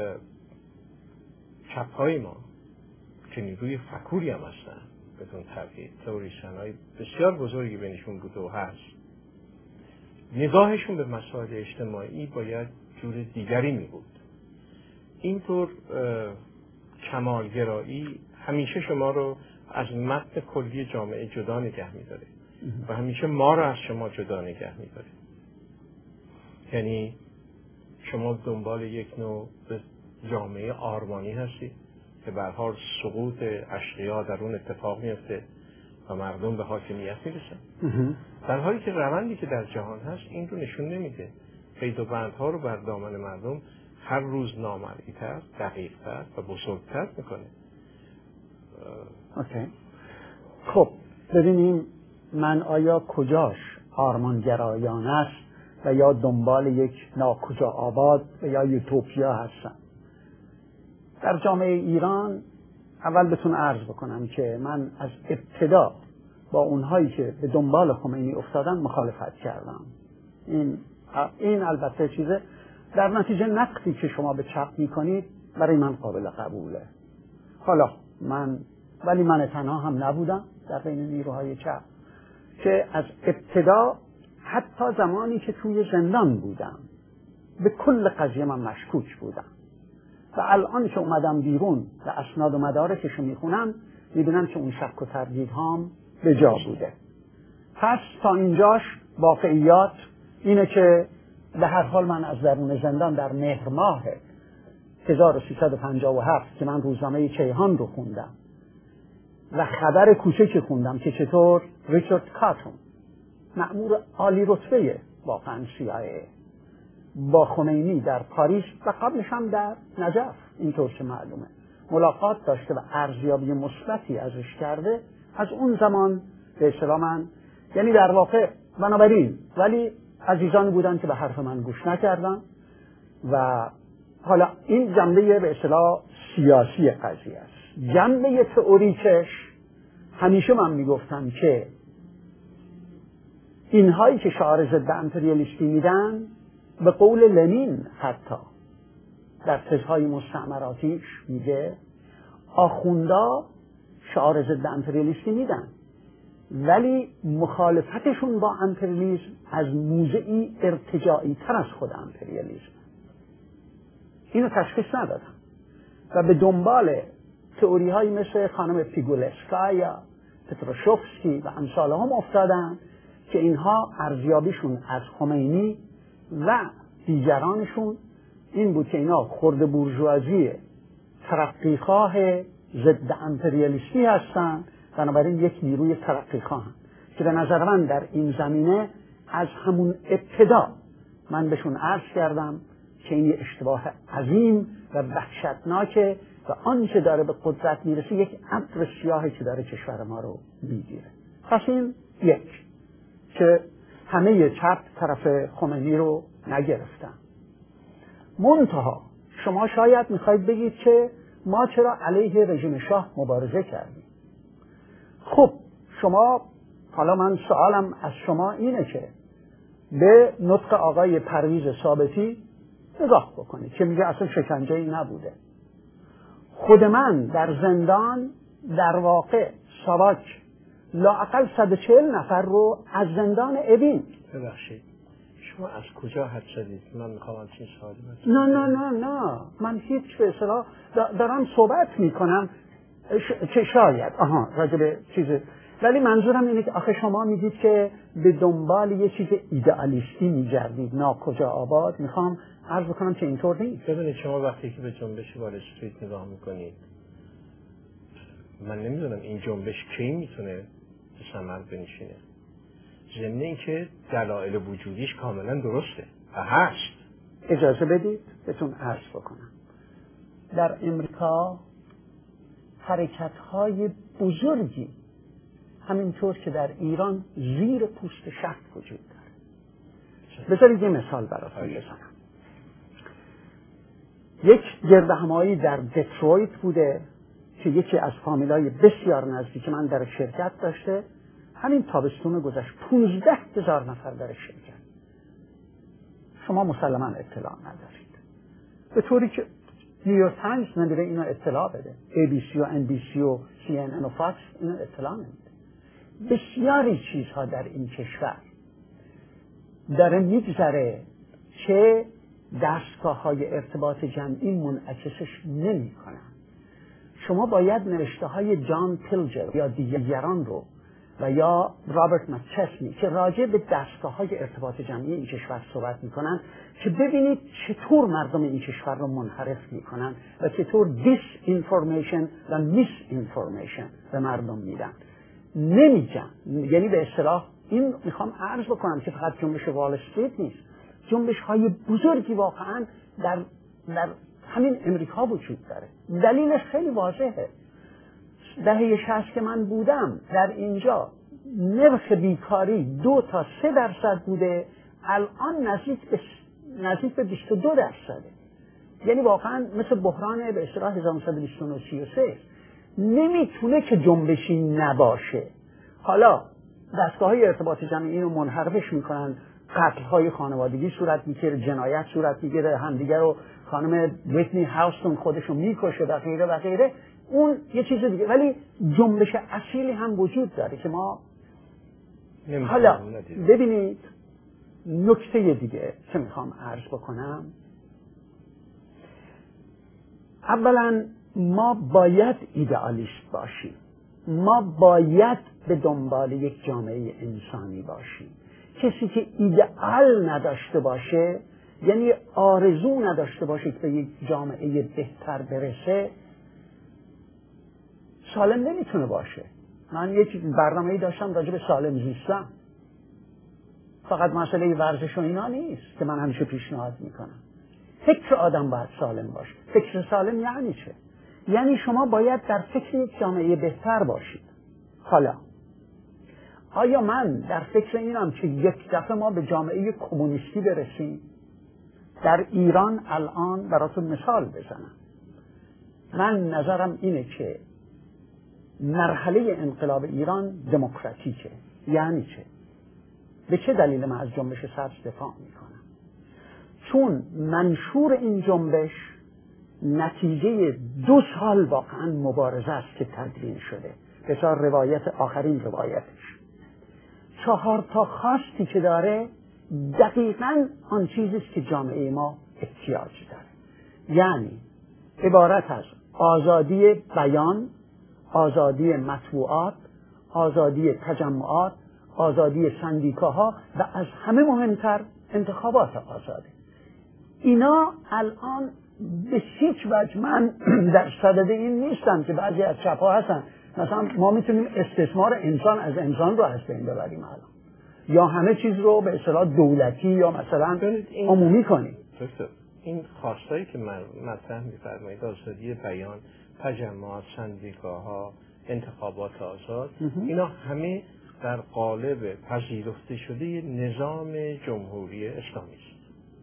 چپهای ما که نیروی فکوری هم هستن بدون تردید، تئوریسین های بسیار بزرگی بینشون بوده و هست، نگاهشون به مسائل اجتماعی باید جور دیگری می بود. اینطور کمالگرایی همیشه شما رو از متن کلی جامعه جدا نگه می داره و همیشه ما رو از شما جدا نگه می داره. یعنی شما دنبال یک نوع جامعه آرمانی هستید که به هر حال سقوط اشقیا در اون اتفاق میفته و مردم به حاکمیت میرسن، در حالی که روندی که در جهان هست این رو نشون نمیده. قید و بندها رو بر دامن مردم هر روز نامرئی‌تر، دقیق‌تر و بزرگتر میکنه. اوکی. خب ببینیم من آیا کجاش آرمانگرایانه است و یا دنبال یک ناکجا آباد و یا یوتوپیا هستم. در جامعه ایران اول بتون عرض بکنم که من از ابتدا با اونهایی که به دنبال خمینی افتادن مخالفت کردم. این این البته چیزه در نتیجه نقدی که شما به چپ میکنید برای من قابل قبوله. حالا من ولی من تنها هم نبودم در بین نیروهای چپ که از ابتدا حتی زمانی که توی زندان بودم به کل قضیه من مشکوک بودم و الان که اومدم بیرون و اسناد و مدارکشو میخونم میبینم که اون شک و تردیدهام به جا بوده. پس تا اینجاش واقعیات اینه که به هر حال من از درون زندان در مهر ماه هزار و سیصد و پنجاه و هفت که من روزنامه کیهان رو خوندم و خبر کوچکی خوندم که چطور ریچارد کاتون مأمور عالی رتبه واقعا سی آی ای با خمینی در پاریس و قبلش هم در نجف اینطور که معلومه ملاقات داشته و ارزیابی مثبتی ازش کرده، از اون زمان به اصطلاح من یعنی در واقع بنابراین ولی عزیزانی بودن که به حرف من گوش نکردن و حالا این جنبه به اصطلاح سیاسی قضیه است. جنبه تئوریکش همیشه من میگفتم که اینهایی که شعار ضد امپریالیستی میدن به قول لنین حتی در تزهای مستعمراتیش میگه آخوندا شعار ضد امپریالیستی میدن ولی مخالفتشون با امپریالیسم از موضعی ارتجاعی تر از خود امپریالیسم. اینو تشخیص ندادن و به دنبال تئوری هایی مثل خانم پیگولسکایا، پتروشوفسکی و امثال هم افتادن که اینها ارزیابیشون از خمینی و دیگرانشون این بود که اینا خرد بورژوازی ترقیخواه ضد امپریالیستی هستن، بنابراین یک نیروی ترقیخواه هم که به نظر من در این زمینه از همون ابتدا من بهشون عرض کردم که این اشتباه عظیم و وحشتناکه و آنچه داره به قدرت میرسه یک ابر سیاهی که داره کشور ما رو میگیره. پس این یک که همه چپ طرف خمینی رو نگرفتن. منتها شما شاید میخواید بگید که ما چرا علیه رژیم شاه مبارزه کردیم. خب شما حالا من سوالم از شما اینه که به نطق آقای پرویز ثابتی نگاه بکنید که میگه اصلا شکنجه‌ای نبوده. خود من در زندان در واقع ساواک لااقل صد و چهل نفر رو از زندان اوین. ببخشید شما از کجا حد شدید؟ من میخوام چین سوالی بکنم. نه نه نه نه من هیچ به اصطلاح دارم صحبت میکنم که شاید آها راجب چیز، ولی منظورم اینه که آخه شما میگید که به دنبال یه چیز ایدئالیستی میگردید ناکجا آباد. میخوام عرض بکنم که اینطور نیست. ببینید شما وقتی که به جنبش وال استریت نگاه میکنید من نمیدونم این جنبش کی میتونه به ثمر بنشینه، ضمن اینکه دلایل وجودیش کاملا درسته و هست. اجازه بدید بهتون عرض بکنم. در امریکا حرکت‌های بزرگی همینطور که در ایران زیر پوست شهر وجود داره. بذارید یه مثال براتون بزنم. یک گردهمایی در دترویت بوده که یکی از فامیلای بسیار نزدیک من در شرکت داشته. همین تابستون گذشت پونزده هزار نفر در شرکت. شما مسلما اطلاع ندارید، به طوری که نیویورک تایمز نمیره اینو اطلاع بده، ای بی سی و ان بی سی و سی ان ان و فاکس اینو اطلاع نمیده. بسیاری چیزها در این کشور داره میگذره که دستگاه های ارتباط جمعی منعکسش نمی کنن. شما باید نوشته های جان پیلجر یا دیگران رو و یا رابرت مکچسنی که راجع به دستگاه های ارتباط جمعی این کشور صحبت میکنن که ببینید چطور مردم این کشور رو منحرف میکنن و چطور دیس اینفورمیشن و میس اینفورمیشن به مردم میدن. نمیگن، یعنی به اصطلاح این میخوام عرض بکنم که فقط جنبش وال استریت نیست، جنبش های بزرگی واقعا در, در همین امریکا وجود داره. دلیلش خیلی واضحه. دهه شصت که من بودم در اینجا نرخ بیکاری دو تا سه درصد بوده، الان نزدیک به نزدیک به بیست و دو درصده. یعنی واقعا مثل بحران به اصطلاح هزار و نهصد و بیست و نه و سی و سه. نمیتونه که جنبشی نباشه. حالا دستگاه های ارتباط جمعی اینو منحرفش میکنن، قتل های خانوادگی صورت میگیره، جنایت صورت میگیره، همدیگه رو خانم ویتنی هاوستون خودشو میکشه و غیره و غیره. اون یه چیز دیگه، ولی جنبش اصیلی هم وجود داره که ما حالا ببینید. نکته دیگه که میخوام عرض بکنم، اولا ما باید ایدئالیست باشیم، ما باید به دنبال یک جامعه انسانی باشیم. کسی که ایدئال نداشته باشه، یعنی آرزو نداشته باشه که به یک جامعه بهتر برسه، سالم نمیتونه باشه. من یک برنامه‌ای داشتم راجع به سالم زیستن. فقط مسئله ورزش و اینا نیست که من همیشه پیشنهاد میکنم. فکر آدم باید سالم باشه. فکر سالم یعنی چه؟ یعنی شما باید در فکر یک جامعه بهتر باشید. حالا آیا من در فکر اینم که یک دفعه ما به جامعه کمونیستی برسیم؟ در ایران الان براتون مثال بزنم. من نظرم اینه که مرحله انقلاب ایران دموکراتیکه. یعنی چه؟ به چه دلیل من از جنبش سبز دفاع میکنم؟ چون منشور این جنبش نتیجه دو سال واقعا مبارزه است که تدوین شده. بسیار روایت، آخرین روایتش چهار تا خواستی که داره دقیقاً آن چیزیست که جامعه ما احتیاج داره. یعنی عبارت از آزادی بیان، آزادی مطبوعات، آزادی تجمعات، آزادی سندیکاها و از همه مهمتر انتخابات آزاده. اینا الان به هیچ وجه من در صدد این نیستم که بعضی از چپ‌ها هستن مثلا ما میتونیم استثمار انسان از انسان رو از بین ببریم الان، یا همه چیز رو به اصطلاح دولتی یا مثلا عمومی کنیم. این خواستایی که من مطرح می‌فرمایید، آزادی بیان، تجمعات، سندیکاها، انتخابات آزاد، اینا همه در قالب پذیرفته شده نظام جمهوری اسلامی است.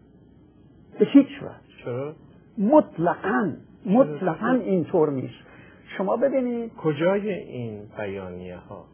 به هیچ وجه. چرا؟ مطلقاً مطلقاً اینطور نیست. شما ببینید کجای این بیانیه ها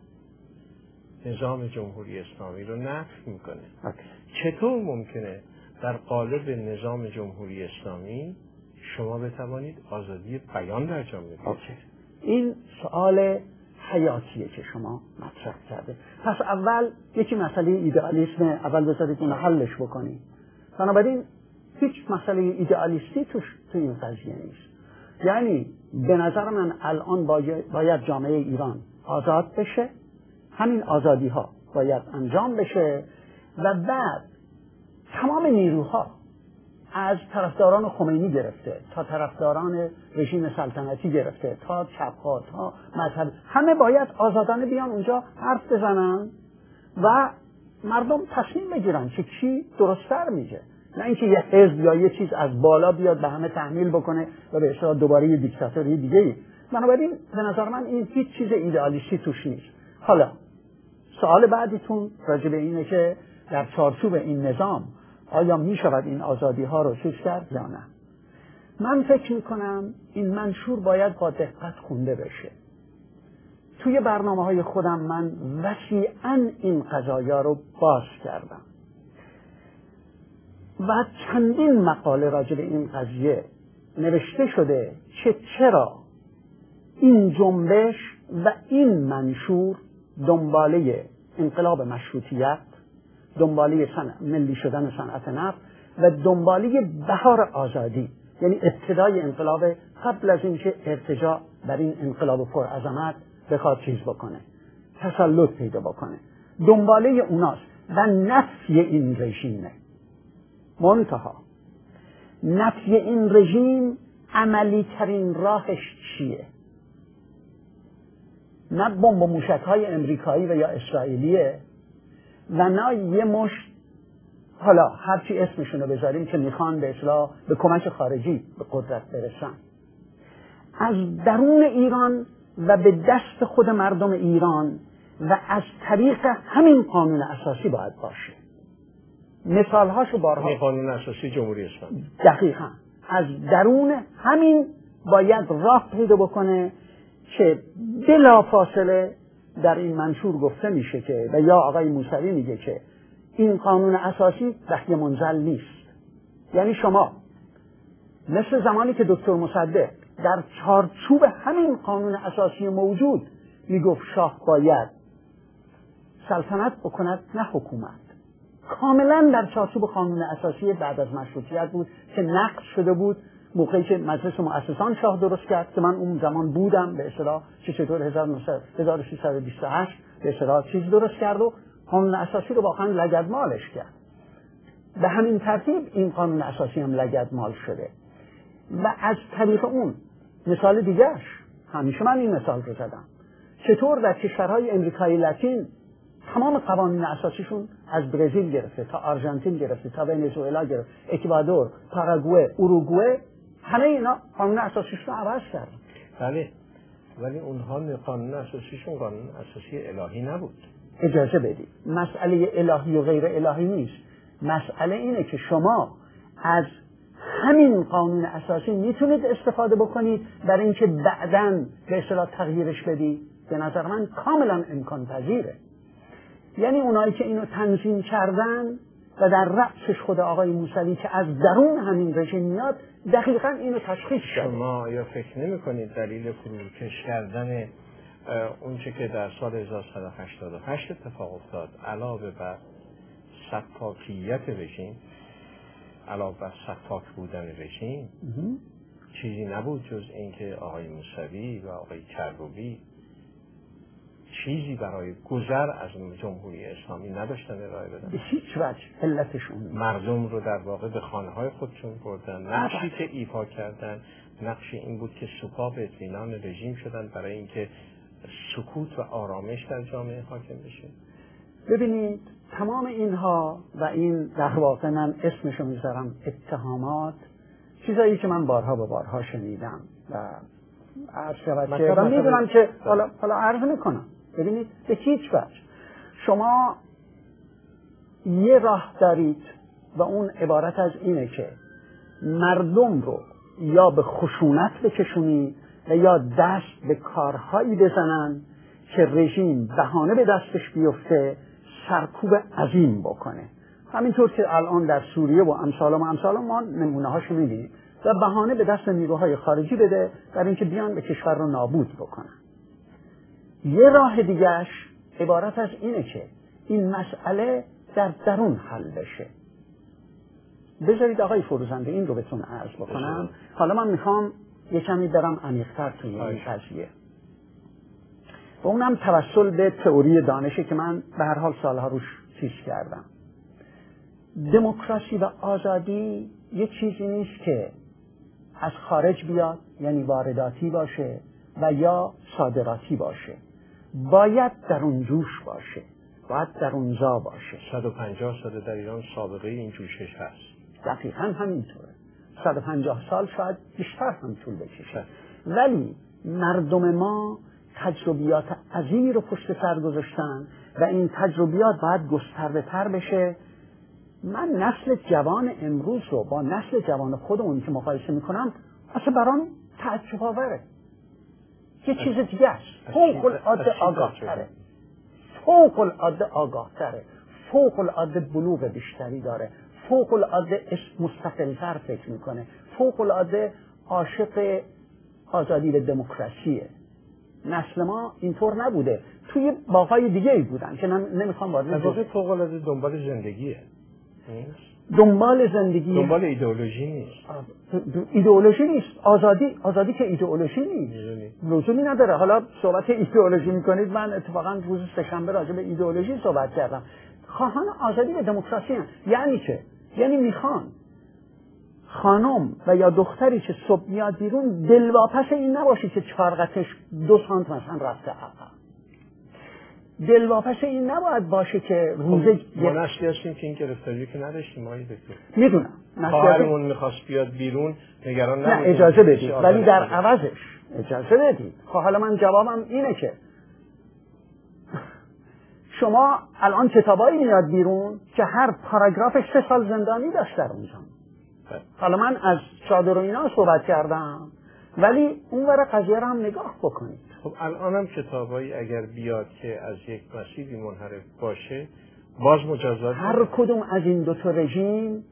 نظام جمهوری اسلامی رو نفی میکنه؟ چطور ممکنه در قالب نظام جمهوری اسلامی شما بتوانید آزادی بیان در جامعه بگیرید؟ این سوال حیاتیه که شما مطرح کرده. پس اول یکی مسئله ایدئالیسم، اول بذارید اون حلش بکنید. بنابراین هیچ مسئله ایدئالیستی توش تو این قضیه نیست. یعنی به نظر من الان باید جامعه ایران آزاد بشه، همین آزادی ها باید انجام بشه و بعد تمام نیروها از طرفداران خمینی گرفته تا طرفداران رژیم سلطنتی گرفته تا چپ‌ها تا مذهب، همه باید آزادانه بیان اونجا حرف بزنن و مردم تصمیم بگیرن که کی درست‌تر میگه، نه اینکه یه حزب یا یه چیز از بالا بیاد به همه تحمیل بکنه و به اصطلاح دوباره یه دیکتاتوری دیگه‌ای. بنابراین به نظر من این هیچ چیز ایدئالیستی توش نیست. حالا سوال بعدیتون راجع به اینه که در چارچوب این نظام آیا می شود این آزادی ها رو چیز کرد یا نه؟ من فکر می کنم این منشور باید با دقت خونده بشه. توی برنامه های خودم من وسیعاً این قضایا رو باز کردم و چندین مقاله راجع به این قضیه نوشته شده که چرا این جنبش و این منشور دنباله انقلاب مشروطیت، دنباله ملی شدن صنعت نفت و دنباله بهار آزادی، یعنی ابتدای انقلاب قبل از اینکه ارتجاع بر این انقلاب پرعظمت بخواد چیز بکنه، تسلط پیدا بکنه، دنباله اوناست و نفی این رژیمه. منتها نفی این رژیم عملی ترین راهش چیه؟ نه بمب و موشک‌های امریکایی و یا اسرائیلیه و نه یه مشت حالا هرچی اسمشونو بذاریم که میخوان به اصلاح به کمک خارجی به قدرت برسن. از درون ایران و به دست خود مردم ایران و از طریق همین قانون اساسی باید باشه. مثالهاشو بارها. این قانون اساسی جمهوری اسلامی دقیقاً از درون همین باید راه پیدا بکنه که بلا فاصله در این منشور گفته میشه که و یا آقای موسوی میگه که این قانون اساسی وحی منزل نیست. یعنی شما مثل زمانی که دکتر مصدق در چارچوب همین قانون اساسی موجود میگفت شاه باید سلطنت بکند نه حکومت، کاملا در چارچوب قانون اساسی بعد از مشروطیت بود که نقض شده بود موقعی که مجلس مؤسسان شاه درست کرد که من اون زمان بودم به اصطلاح که چطور هزار و سیصد و بیست و هشت به اصطلاح چیز درست کرد و قانون اساسی رو واقعا لگدمالش کرد. به همین ترتیب این قانون اساسی هم لگدمال شده و از طریق اون مثال دیگرش همیشه من این مثال رو زدم چطور در کشورهای امریکای لاتین تمام قوانین اساسیشون از برزیل گرفته تا آرژانتین گرفته تا ونزوئلا گرفته، اکوادور، پاراگوئه، اوروگوئه، همه اینا قانون اساسیشون رو عوض کردن. بله، ولی اونها قانون اساسیشون قانون اساسی الهی نبود. اجازه بدید، مسئله الهی و غیر الهی نیست. مسئله اینه که شما از همین قانون اساسی میتونید استفاده بکنید برای اینکه بعداً به اصطلاح تغییرش بدید. به نظر من کاملا امکان پذیره. یعنی اونایی که اینو تنظیم کردن و در رأسش خود آقای موسوی که از درون همین رژیم میاد دقیقاً اینو تشخیص داده. شما یا فکر نمی کنید دلیل فروکش کردن اون چه که در سال هزار و سیصد و هشتاد و هشت اتفاق افتاد علاوه بر شفافیت رژیم، علاوه بر شفاف بودن رژیم چیزی نبود جز اینکه آقای موسوی و آقای کروبی چیزی برای گذر از جمهوری اسلامی نداشتن ارائه بدن. به هیچ وجه علتشون مردم رو در واقع به خانه‌های خودشون بردن. نقشی که ایفا کردن نقش این بود که سپاه به اطمینان رژیم شدن برای اینکه سکوت و آرامش در جامعه حاکم بشه. ببینید تمام اینها و این در واقع من اسمشو میذارم اتهامات، چیزایی که من بارها و بارها شنیدم و عرض شود که و میدونم که حالا حالا عرض میکنم. ببینید به هیچ وجه شما یه راه دارید و اون عبارت از اینه که مردم رو یا به خشونت بکشونید و یا دست به کارهایی بزنن که رژیم بهانه به دستش بیفته سرکوب عظیم بکنه. همینطور که الان در سوریه و امثال و امثال ما نمونه هاشو میبینیم و بهانه به دست نیروهای خارجی بده برای اینکه بیان به کشور رو نابود بکنن. یه راه دیگهش عبارت از اینه که این مسئله در درون حل بشه. بذارید آقای فروزنده این رو بهتون عرض بکنم. حالا من میخوام یه کمی برم عمیق‌تر توی این قضیه و اونم توسل به تئوری دانشه که من به هر حال سالها روش چیز کردم. دموکراسی و آزادی یه چیزی نیست که از خارج بیاد، یعنی وارداتی باشه و یا صادراتی باشه. باید در اون جوش باشه، باید در اونجا باشه. صد و پنجاه سال در ایران سابقه این جوشش هست. دقیقاً همینطوره. صد و پنجاه سال شاید بیشتر هم طول بکشه، ولی مردم ما تجربیات عظیمی رو پشت سر گذاشتن و این تجربیات باید گسترده تر بشه. من نسل جوان امروز رو با نسل جوان خودمون که مقایسه میکنم، اصلا برام تعجب آوره. یه چیز دیگه است. فوق العاده آگاه تره، فوق العاده آگاه تره، فوق العاده بلوغ بیشتری داره، فوق العاده مستقل‌تر فکر میکنه، فوق العاده عاشق آزادی و دموکراسیه. نسل ما اینطور نبوده، توی باغ‌های دیگه ای بودن که نمیخوام وارد بشه. فوق العاده دنبال زندگیه، دنبال زندگی، دنبال ایدئولوژی نیست. ایدئولوژی نیست، آزادی، آزادی که ایدئولوژی نیست، لزومی نداره. حالا صحبت ایدئولوژی میکنید، من اتفاقا روز سه‌شنبه راجع به ایدئولوژی صحبت کردم. خواهان آزادی و دموکراسی هم. یعنی چه؟ یعنی میخوان خانم و یا دختری که صبح میاد بیرون دلواپس این نباشه که چارقتش دو سانت مثلا رفته عقب. دلواپس این نباید باشه که روزه ما نسلی هستیم که این گرفتاری که نداشتیم. ما میدونم خواهرمون میخواست بیاد بیرون، نگران نبودیم. نه اجازه بدید، ولی در عوضش اجازه بدید. خب حالا من جوابم اینه که شما الان کتابایی میاد بیرون که هر پاراگرافش سه سال زندانی داشت در اونجا. حالا من از چادر و اینا صحبت کردم، ولی اون ور قضیه رو هم نگاه بکنید. خب الان هم کتابایی اگر بیاد که از یک مسیری منحرف باشه، باز مجازات هر کدوم از این دو تا رژیم،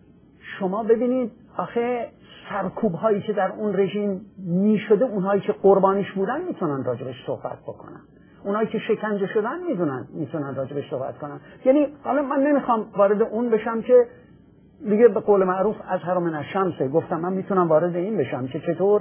شما ببینید آخه سرکوب هایی که در اون رژیم میشده، اونهایی که قربانیش بودن میتونن راجبش صحبت بکنن، اونهایی که شکنجه شدن میدونن میتونن راجبش صحبت کنن. یعنی حالا من نمیخوام وارد اون بشم که دیگه به قول معروف از هر من الشمسه، گفتم من میتونم وارد این بشم که چطور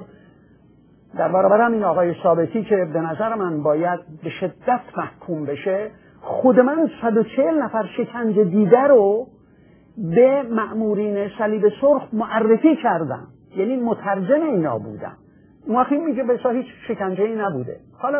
در برابر همین آقای ثابتی که به نظر من باید به شدت محکوم بشه، خود من صد و چهل نفر شکنجه دیده رو به مأمورین صلیب سرخ معرفی کردم، یعنی مترجم اینا بودم. اون وقتی میگه بسا هیچ شکنجه ای نبوده. حالا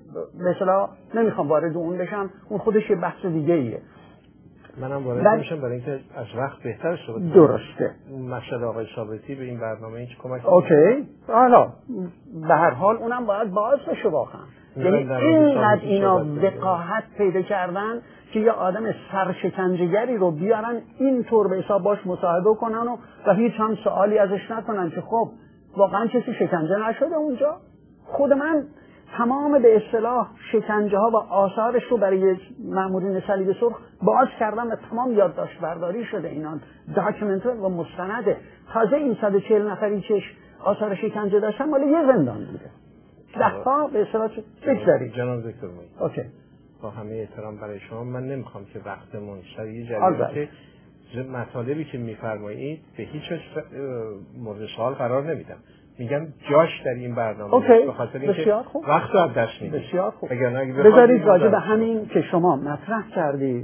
مثلا نمیخوام وارد اون بشم، اون خودش یه بحث دیگه ایه. منم وارد نمیشم برای اینکه از وقت بهتر صحبت. درسته. مشهد آقای ثابتی به این برنامه هیچ کمک اوکی. حالا به هر حال اونم باید باز بشه واقعا. یعنی اینقدر اینا وقاحت پیدا کردن که یه آدم سرشکنجهگری رو بیارن اینطور به حساب باش مصاحبه کنن و, و هیچ هم سوالی ازش نکنن که خب واقعا کسی شکنجه نشده اونجا. خود من تمام به اصطلاح شکنجه ها و آثارش رو برای مأمورین صلیب سرخ باز کردم و تمام یادداشت برداری شده، اینا داکیومنتری و مستنده. تازه این صد و چهل نفری که آثار شکنجه داشتن مال یه زندان بوده. ده تا به اصطلاح بگذارید. جناب دکتر مویی، اوکی، با همه احترام برای شما من نمیخوام که وقتمون سریع جریان که مطالبی که میفرمایید به هیچ مورد سوال قرار نمیدم. میگم جاش در این برنامه اوکی. به خاطر اینکه بسیار خوب. وقت رو از دست میدید. بسیار خوب. بذارید راجع به همین که شما مطرح کردید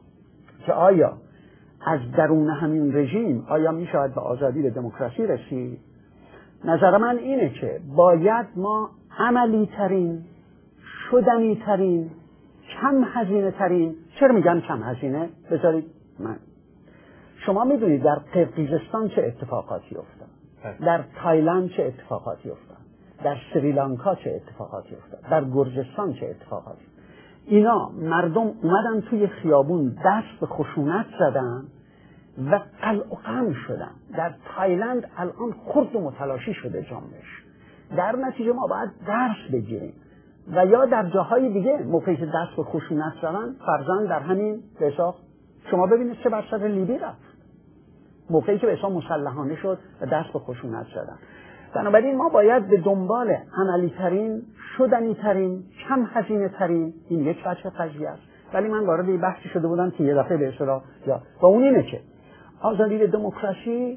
که آیا از درون همین رژیم آیا میشود به آزادی و دموکراسی رسید، نظر من اینه که باید ما عملی ترین، شدنی ترین، کم هزینه ترین. چرا میگم کم هزینه؟ بذارید من شما میدونید در قرقیزستان چه اتفاقاتی افتاد، در تایلند چه اتفاقاتی افتاد، در سریلانکا چه اتفاقاتی افتاد، در گرجستان چه اتفاقاتی. اینا مردم اومدن توی خیابون دست به خشونت زدن و قلع و قم شدن. در تایلند الان خرد و متلاشی شده جامعش. در نتیجه ما باید درس بگیریم و یا در جاهای دیگه موقعی که دست به خشونت زدن، فرضاً در همین حساب شما ببینید چه بر سر لیبی رفت، موقعی که به حساب مسلحانه شد و دست به خشونت زدن. بنابراین ما باید به دنبال عملی ترین، شدنی ترین، کم هزینه ترین، این یک بچه قضیه است. ولی من وارد این بحثی شده بودم که یه دفعه به اصطلاح یا و اون اینه که آزادی و دموکراسی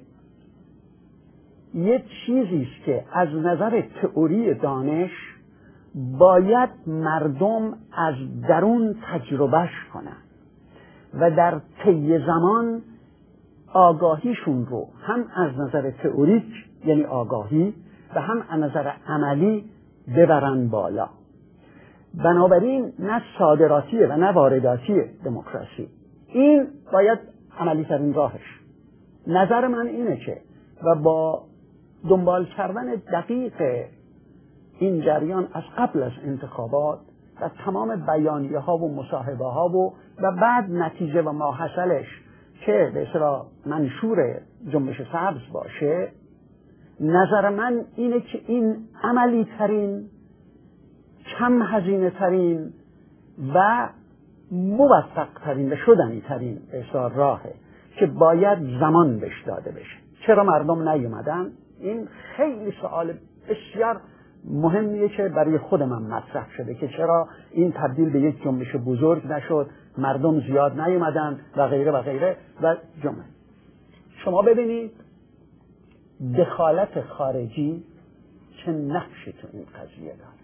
یه چیزی است که از نظر تئوری دانش باید مردم از درون تجربهش کنن و در طی زمان آگاهیشون رو هم از نظر تئوریک یعنی آگاهی و هم از نظر عملی ببرن بالا. بنابراین نه صادراتیه و نه وارداتیه دموکراسی، این باید عملی ترین راهش. نظر من اینه که و با دنبال کردن دقیق این جریان از قبل از انتخابات و تمام بیانیه ها و مصاحبه ها و و بعد نتیجه و ماحصلش که به اصطلاح منشور جنبش سبز باشه، نظر من اینه که این عملی ترین، کم هزینه ترین و موفق ترین و شدنی ترین اصلاح راهه که باید زمان بهش داده بشه. چرا مردم نیومدن؟ این خیلی سوال بسیار مهمیه که برای خود من مطرح شده که چرا این تبدیل به یک جنبش بزرگ نشد، مردم زیاد نیومدن و غیره و غیره و جمعه. شما ببینید دخالت خارجی چه نقشی تو این قضیه داره.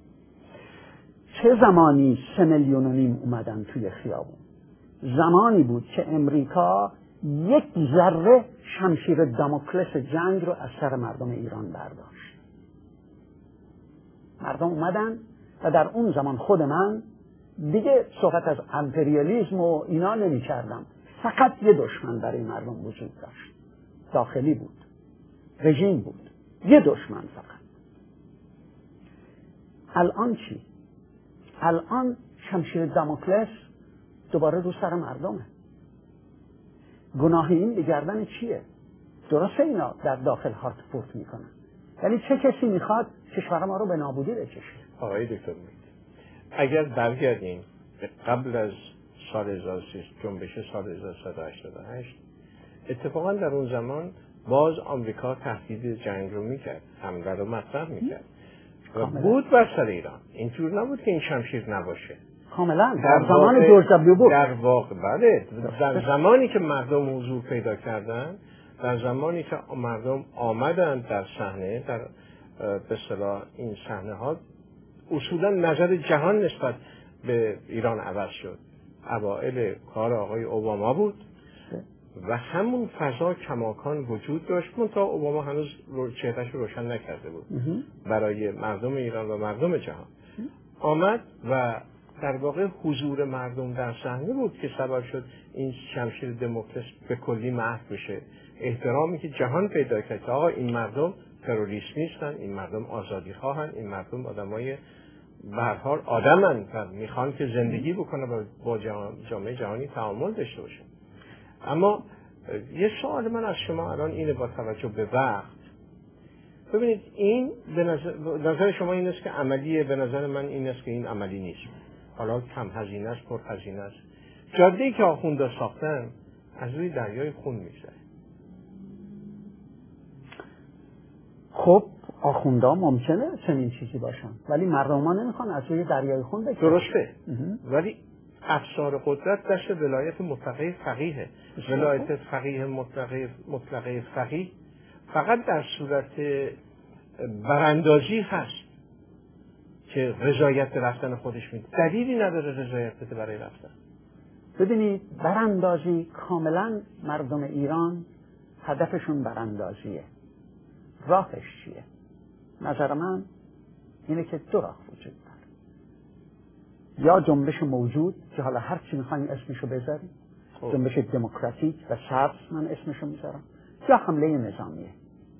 چه زمانی سه میلیون و نیم اومدن توی خیابون؟ زمانی بود که امریکا یک ذره شمشیر داموکلس جنگ رو از سر مردم ایران برداشت. مردم اومدن و در اون زمان خود من دیگه صحبت از امپریالیسم و اینا نمی کردم. فقط یه دشمن برای مردم وجود داشت، داخلی بود، رژیم بود، یه دشمن فقط. الان چی؟ الان شمشیر داموکلس دوباره رو سر مردمه. گناه این به گردن چیه؟ درسته اینا در داخل هارتفورت میکنن، یعنی چه کسی میخواد کشور ما رو به نابودی بکشه؟ آقای دکتر مید، اگر برگردیم به قبل از سال هزار و سیصد جنبش سال هزار و سیصد و هشتاد و هشت، اتفاقا در اون زمان باز آمریکا تهدید جنگ رو میکرد، حمله رو مطرح میکرد و بود بر سر ایران. اینطور نبود که این شمشیر نباشه. کاملا در زمان جورج دبلیو بوش، در واقع بله، در زمانی که مردم حضور پیدا کردن، در زمانی که مردم آمدن در صحنه، در به اصطلاح این صحنه ها اصولا نظر جهان نسبت به ایران عوض شد. اوائل کار آقای اوباما بود و همون فضا کماکان وجود داشت، منتها اوباما هنوز چهرهش رو روشن نکرده بود برای مردم ایران و مردم جهان. آمد و در واقع حضور مردم در صحنه بود که سبب شد این شمشیر دموکرات به کلی محو بشه. احترامی که جهان پیدا کرد که آقا این مردم تروریست نیستن، این مردم آزادی خواهن، این مردم آدمای به هر حال آدمن و میخوان که زندگی بکنه و با جامعه جهانی تعامل داشته باشه. اما یه سوال من از شما الان اینه، با توجه به وقت، ببینید این به نظر, نظر شما این است که عملیه، به نظر من این است که این عملی نیست. حالا کم هزینه است، پر هزینه است. جاده‌ای که آخوندا ساختن از روی دریای خون میگذره. خب آخوندا ممکنه چنین چیزی باشن، ولی مردم ما نمیخوان از روی دریای خون بگذره. درسته، ولی افسار قدرت دست ولایت مطلقه فقیه. ولایت فقیه مطلقه مطلقه فقیه فقط در صورت براندازی هست که رضایت به رفتن خودش میده. دلیلی نداره رضایت بده برای رفتن. ببینید براندازی کاملا مردم ایران هدفشون براندازیه. راهش چیه؟ نظر من اینه که دو راه وجود داره. یا جنبش موجود که حالا هر چی میخواین اسمشو بذاریم، جنبش دموکراتیک و سبز من اسمشو میذارم، یا حمله نظامیه.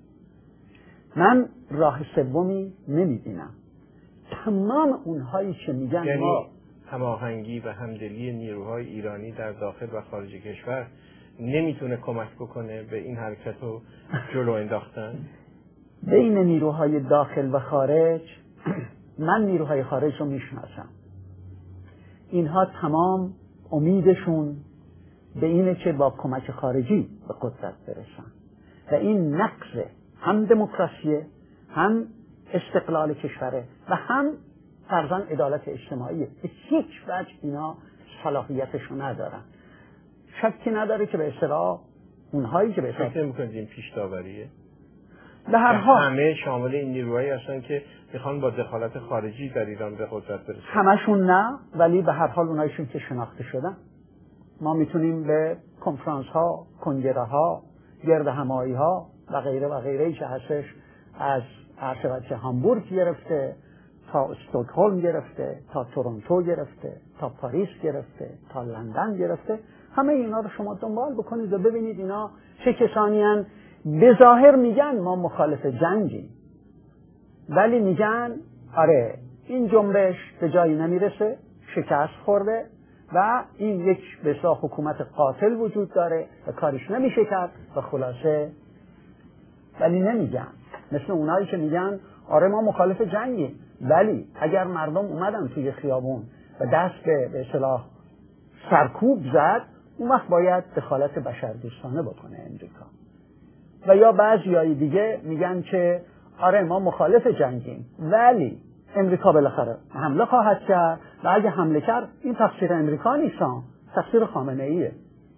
من راه سومی نمیبینم. تمام اونهایی که میگن یعنی ما هماهنگی و همدلی نیروهای ایرانی در داخل و خارج کشور نمیتونه کمک بکنه به این حرکت رو جلو انداختن؟ بین نیروهای داخل و خارج من نیروهای خارج رو میشناسم. اینها تمام امیدشون به اینه که با کمک خارجی به قدرت برسن و این نقض هم دموکراسیه، هم استقلال کشوره و هم فرضاً عدالت اجتماعیه. به هیچ وجه اینا صلاحیتشو ندارن. شکی نداره که به اصطلاح اونهایی که به اصطلاح فکر می‌کنید این پیش داوریه؟ به هر حال همه شامل این نیروهایی هستن که میخوان با دخالت خارجی در ایران به قدرت برسن. همشون نه، ولی به هر حال اونایشون که شناخته شدن ما میتونیم به کنفرانس ها، کنگره ها، گرد همایی ها و غیره و غیره که هستش، از عرض هامبورگ گرفته تا استکهلم گرفته تا تورنتو گرفته تا پاریس گرفته تا لندن گرفته، همه اینا رو شما دنبال بکنید و ببینید اینا چه کسانی هن. به ظاهر میگن ما مخالف جنگیم، ولی میگن آره این جنبش به جایی نمیرسه، شکست خورده و این یک به اصطلاح حکومت قاتل وجود داره و کارش نمیشه کرد و خلاصه، ولی نمیگن. مثل اونایی که میگن آره ما مخالف جنگیم، ولی اگر مردم اومدن توی خیابون و دست به به اصطلاح سرکوب زد، اون وقت باید دخالت بشردوستانه بکنه امریکا. و یا بعضیای دیگه میگن که آره ما مخالف جنگیم، ولی امریکا بالاخره حمله خواهد کرد و اگه حمله کرد این تقصیر امریکا نیست، تقصیر خامنه ایه.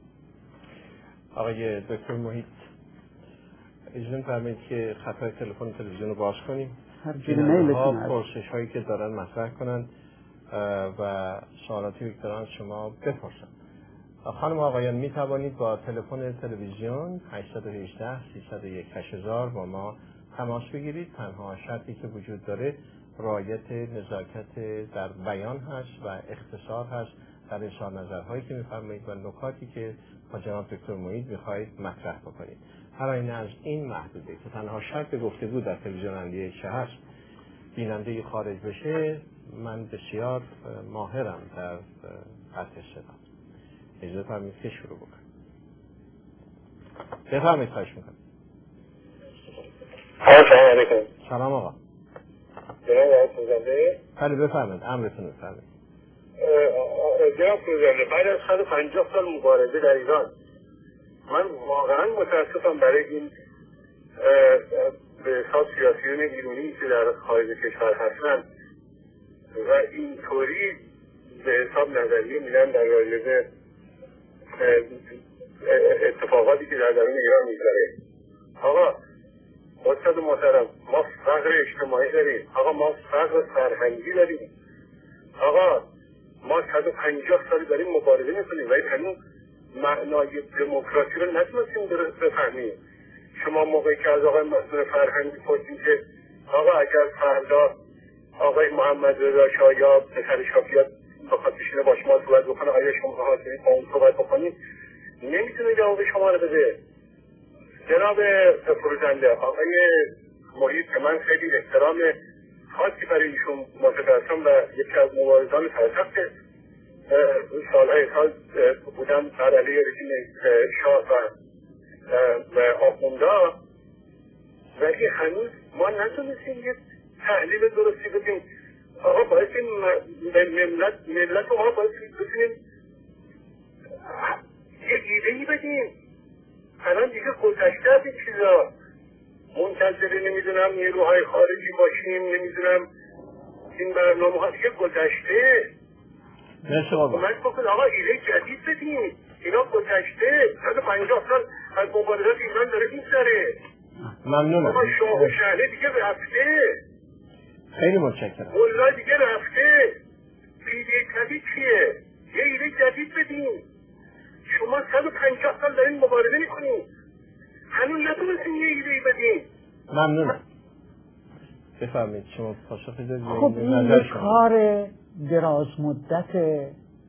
آقای دکتر محیط اجازه فرمایید که خطای تلفن تلویزیون رو باز کنیم، هر جوری میلتون هست پرسش هایی که دارن مطرح کنند و سوالاتی که دارن شما بپرسن. خانم آقایان می توانید با تلفن تلویزیون هشت یک هشت سیصد و یک هشت هزار با ما تماس بگیرید. تنها شرطی که وجود داره رعایت نزاکت در بیان هست و اختصار هست در اظهار نظرهایی که می‌فرمایید و نکاتی که با جناب دکتر محیط می‌خواهید مطرح بکنید. هر آینه از این محدوده که تنها شرط گفتگو در تلویزیون اندیه شهر بیننده خارج بشه، من بسیار ماهرم در قطع صدا. اجازه فرمایید که شروع بکنم. بفرمایید، خواهش می‌کنم. سلام علیکم. سلام آقا. جناب آقای سوزنده؟ بله بفرمایید، امرتون بفرمایید. جناب سوزنده، بعد از صد و پنجاه سال مبارزه در ایران من واقعا متاسفم برای این به حساب سیاسیون ایرانی که در خارج کشور هستند و اینطوری به حساب نظریه میدن در راجع اتفاقاتی که در درون ایران میگذره. آقا استاد محترم، ما فقر اجتماعی داریم، آقا ما فقر فرهنگی داریم، آقا ما صد و پنجاه سال داریم مبارزه میکنیم ولی هنوز معنای دموکراسی رو نتونستیم درست بفهمیم. شما موقعی که از آقای مسئول فرهنگی پرسید که آقا اگر فردا آقای محمد رضا شاه یا پسر شافیات بخواد بشینه با شما صحبت بکنه، آیا شما حاضرین با اون صحبت بکنید؟ نمیتونه جواب شما رو بده. جناب فروزنده، آقای محیط که من خیلی احترام خاصی برای ایشون متدارم و یکی از مبارزان سرسخت سالهای سال بودم بر علیه رژیم شاه و آخوندا، ولی هنوز ما نتونستیم یک تحلیل درستی بدیم. آقا باید ملت ملت رو ما باید بتونیم یک ایده‌ای بدیم. الان دیگه گذشته از این چیزا، منتظر نمیدونم نیروهای خارجی باشیم، نمیدونم این برنامه ها دیگه گذشته. مرسی بابا. کمک بکن آقا ایده جدید بدیم، اینا گذشته. صد و پنجاه سال از مبارزات ایران داره میگذره. ممنونم. آقا شاه و شهله دیگه رفته، خیلی متشکرم. والله دیگه رفته. ایده جدید چیه؟ یه ایده جدید بدیم. شما صد و پنجاه سال دارین مبارزه میکنیم، هنوز نتونستین یه ایده‌ای بدین. ممنونم. بفرمایید شما پاسخی دارید؟ خب این یک کار دراز مدت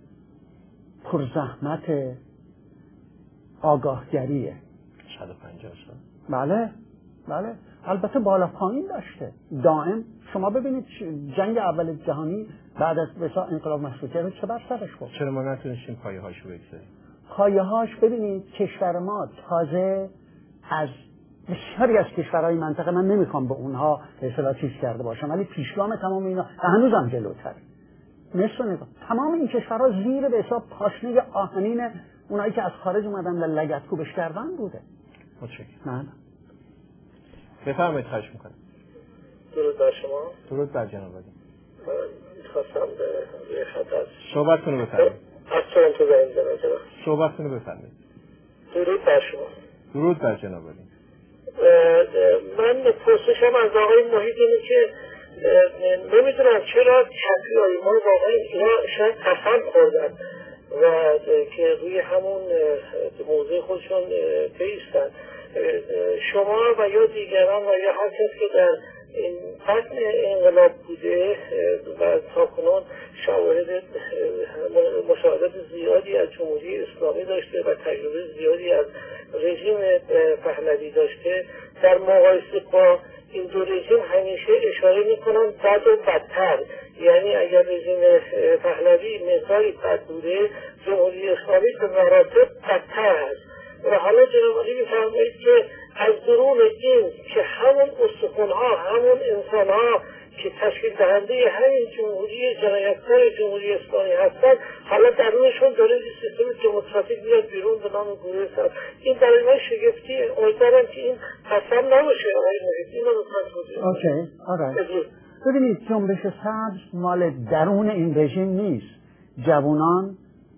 پرزحمت آگاهگریه. صد و پنجاه سال. بله بله، البته بالا پایین داشته دائم. شما ببینید جنگ اول جهانی بعد از بسا انقلاب مشروطه چه بر سرش بود. چرا ما نتونستیم پایه هاشو بگذاریم؟ پایه هاش ببینید کشور ما تازه از بسیاری از کشورهای منطقه، من نمیخوام به اونها اصطلاح چیز کرده باشم، ولی پیشگام تمام اینا و هنوزم جلوتر. مثل نگاه تمام این کشورها زیر به حساب پاشنه آهنین اونایی که از خارج اومدن و لگد کوبش کردن بوده. متشکرم. نه بفرمایید، خواهش میکنم. درود بر شما. درود بر جناب علی. من میخواستم به یه خطر صحبتتون رو بفرمایید. از تورنتو زنگ زدم. صحبتتون رو بفرمایید. درود بر شما. درود بر جناب علی. من پرسشم از آقای محیط اینه که نمیدونم چرا کسی های ما واقعا اینا شاید قسم خوردن و که روی همون موضوع خودشون پیستن. شما و یا دیگران و یا هر کس که در این قطع انقلاب بوده و تاکنون شواهد مشاهدات زیادی از جمهوری اسلامی داشته و تجربه زیادی از رژیم پهلوی داشته، در مقایسه با این دو رژیم همیشه اشاره میکنن بد و بدتر. یعنی اگر رژیم پهلوی مثالی بد بوده، جمهوری اسلامی به مراتب بدتر هست. و حالا جناب عالی میفرمایید که از درون این که همون استخوان‌ها، همون انسان‌ها که تشکیل دهنده همین جمهوری جنایتکار جمهوری اسلامی هستند، حالا درونشون داره این سیستم دموکراتیک میاد بیرون به نام گروه سبز. این برای من شگفتیه. امیدوارم که این قسم نباشه آقای محیط. این رو لطفاً اوکی، آره. ببینید جنبش سبز مال درون این رژیم نیست. جوانان،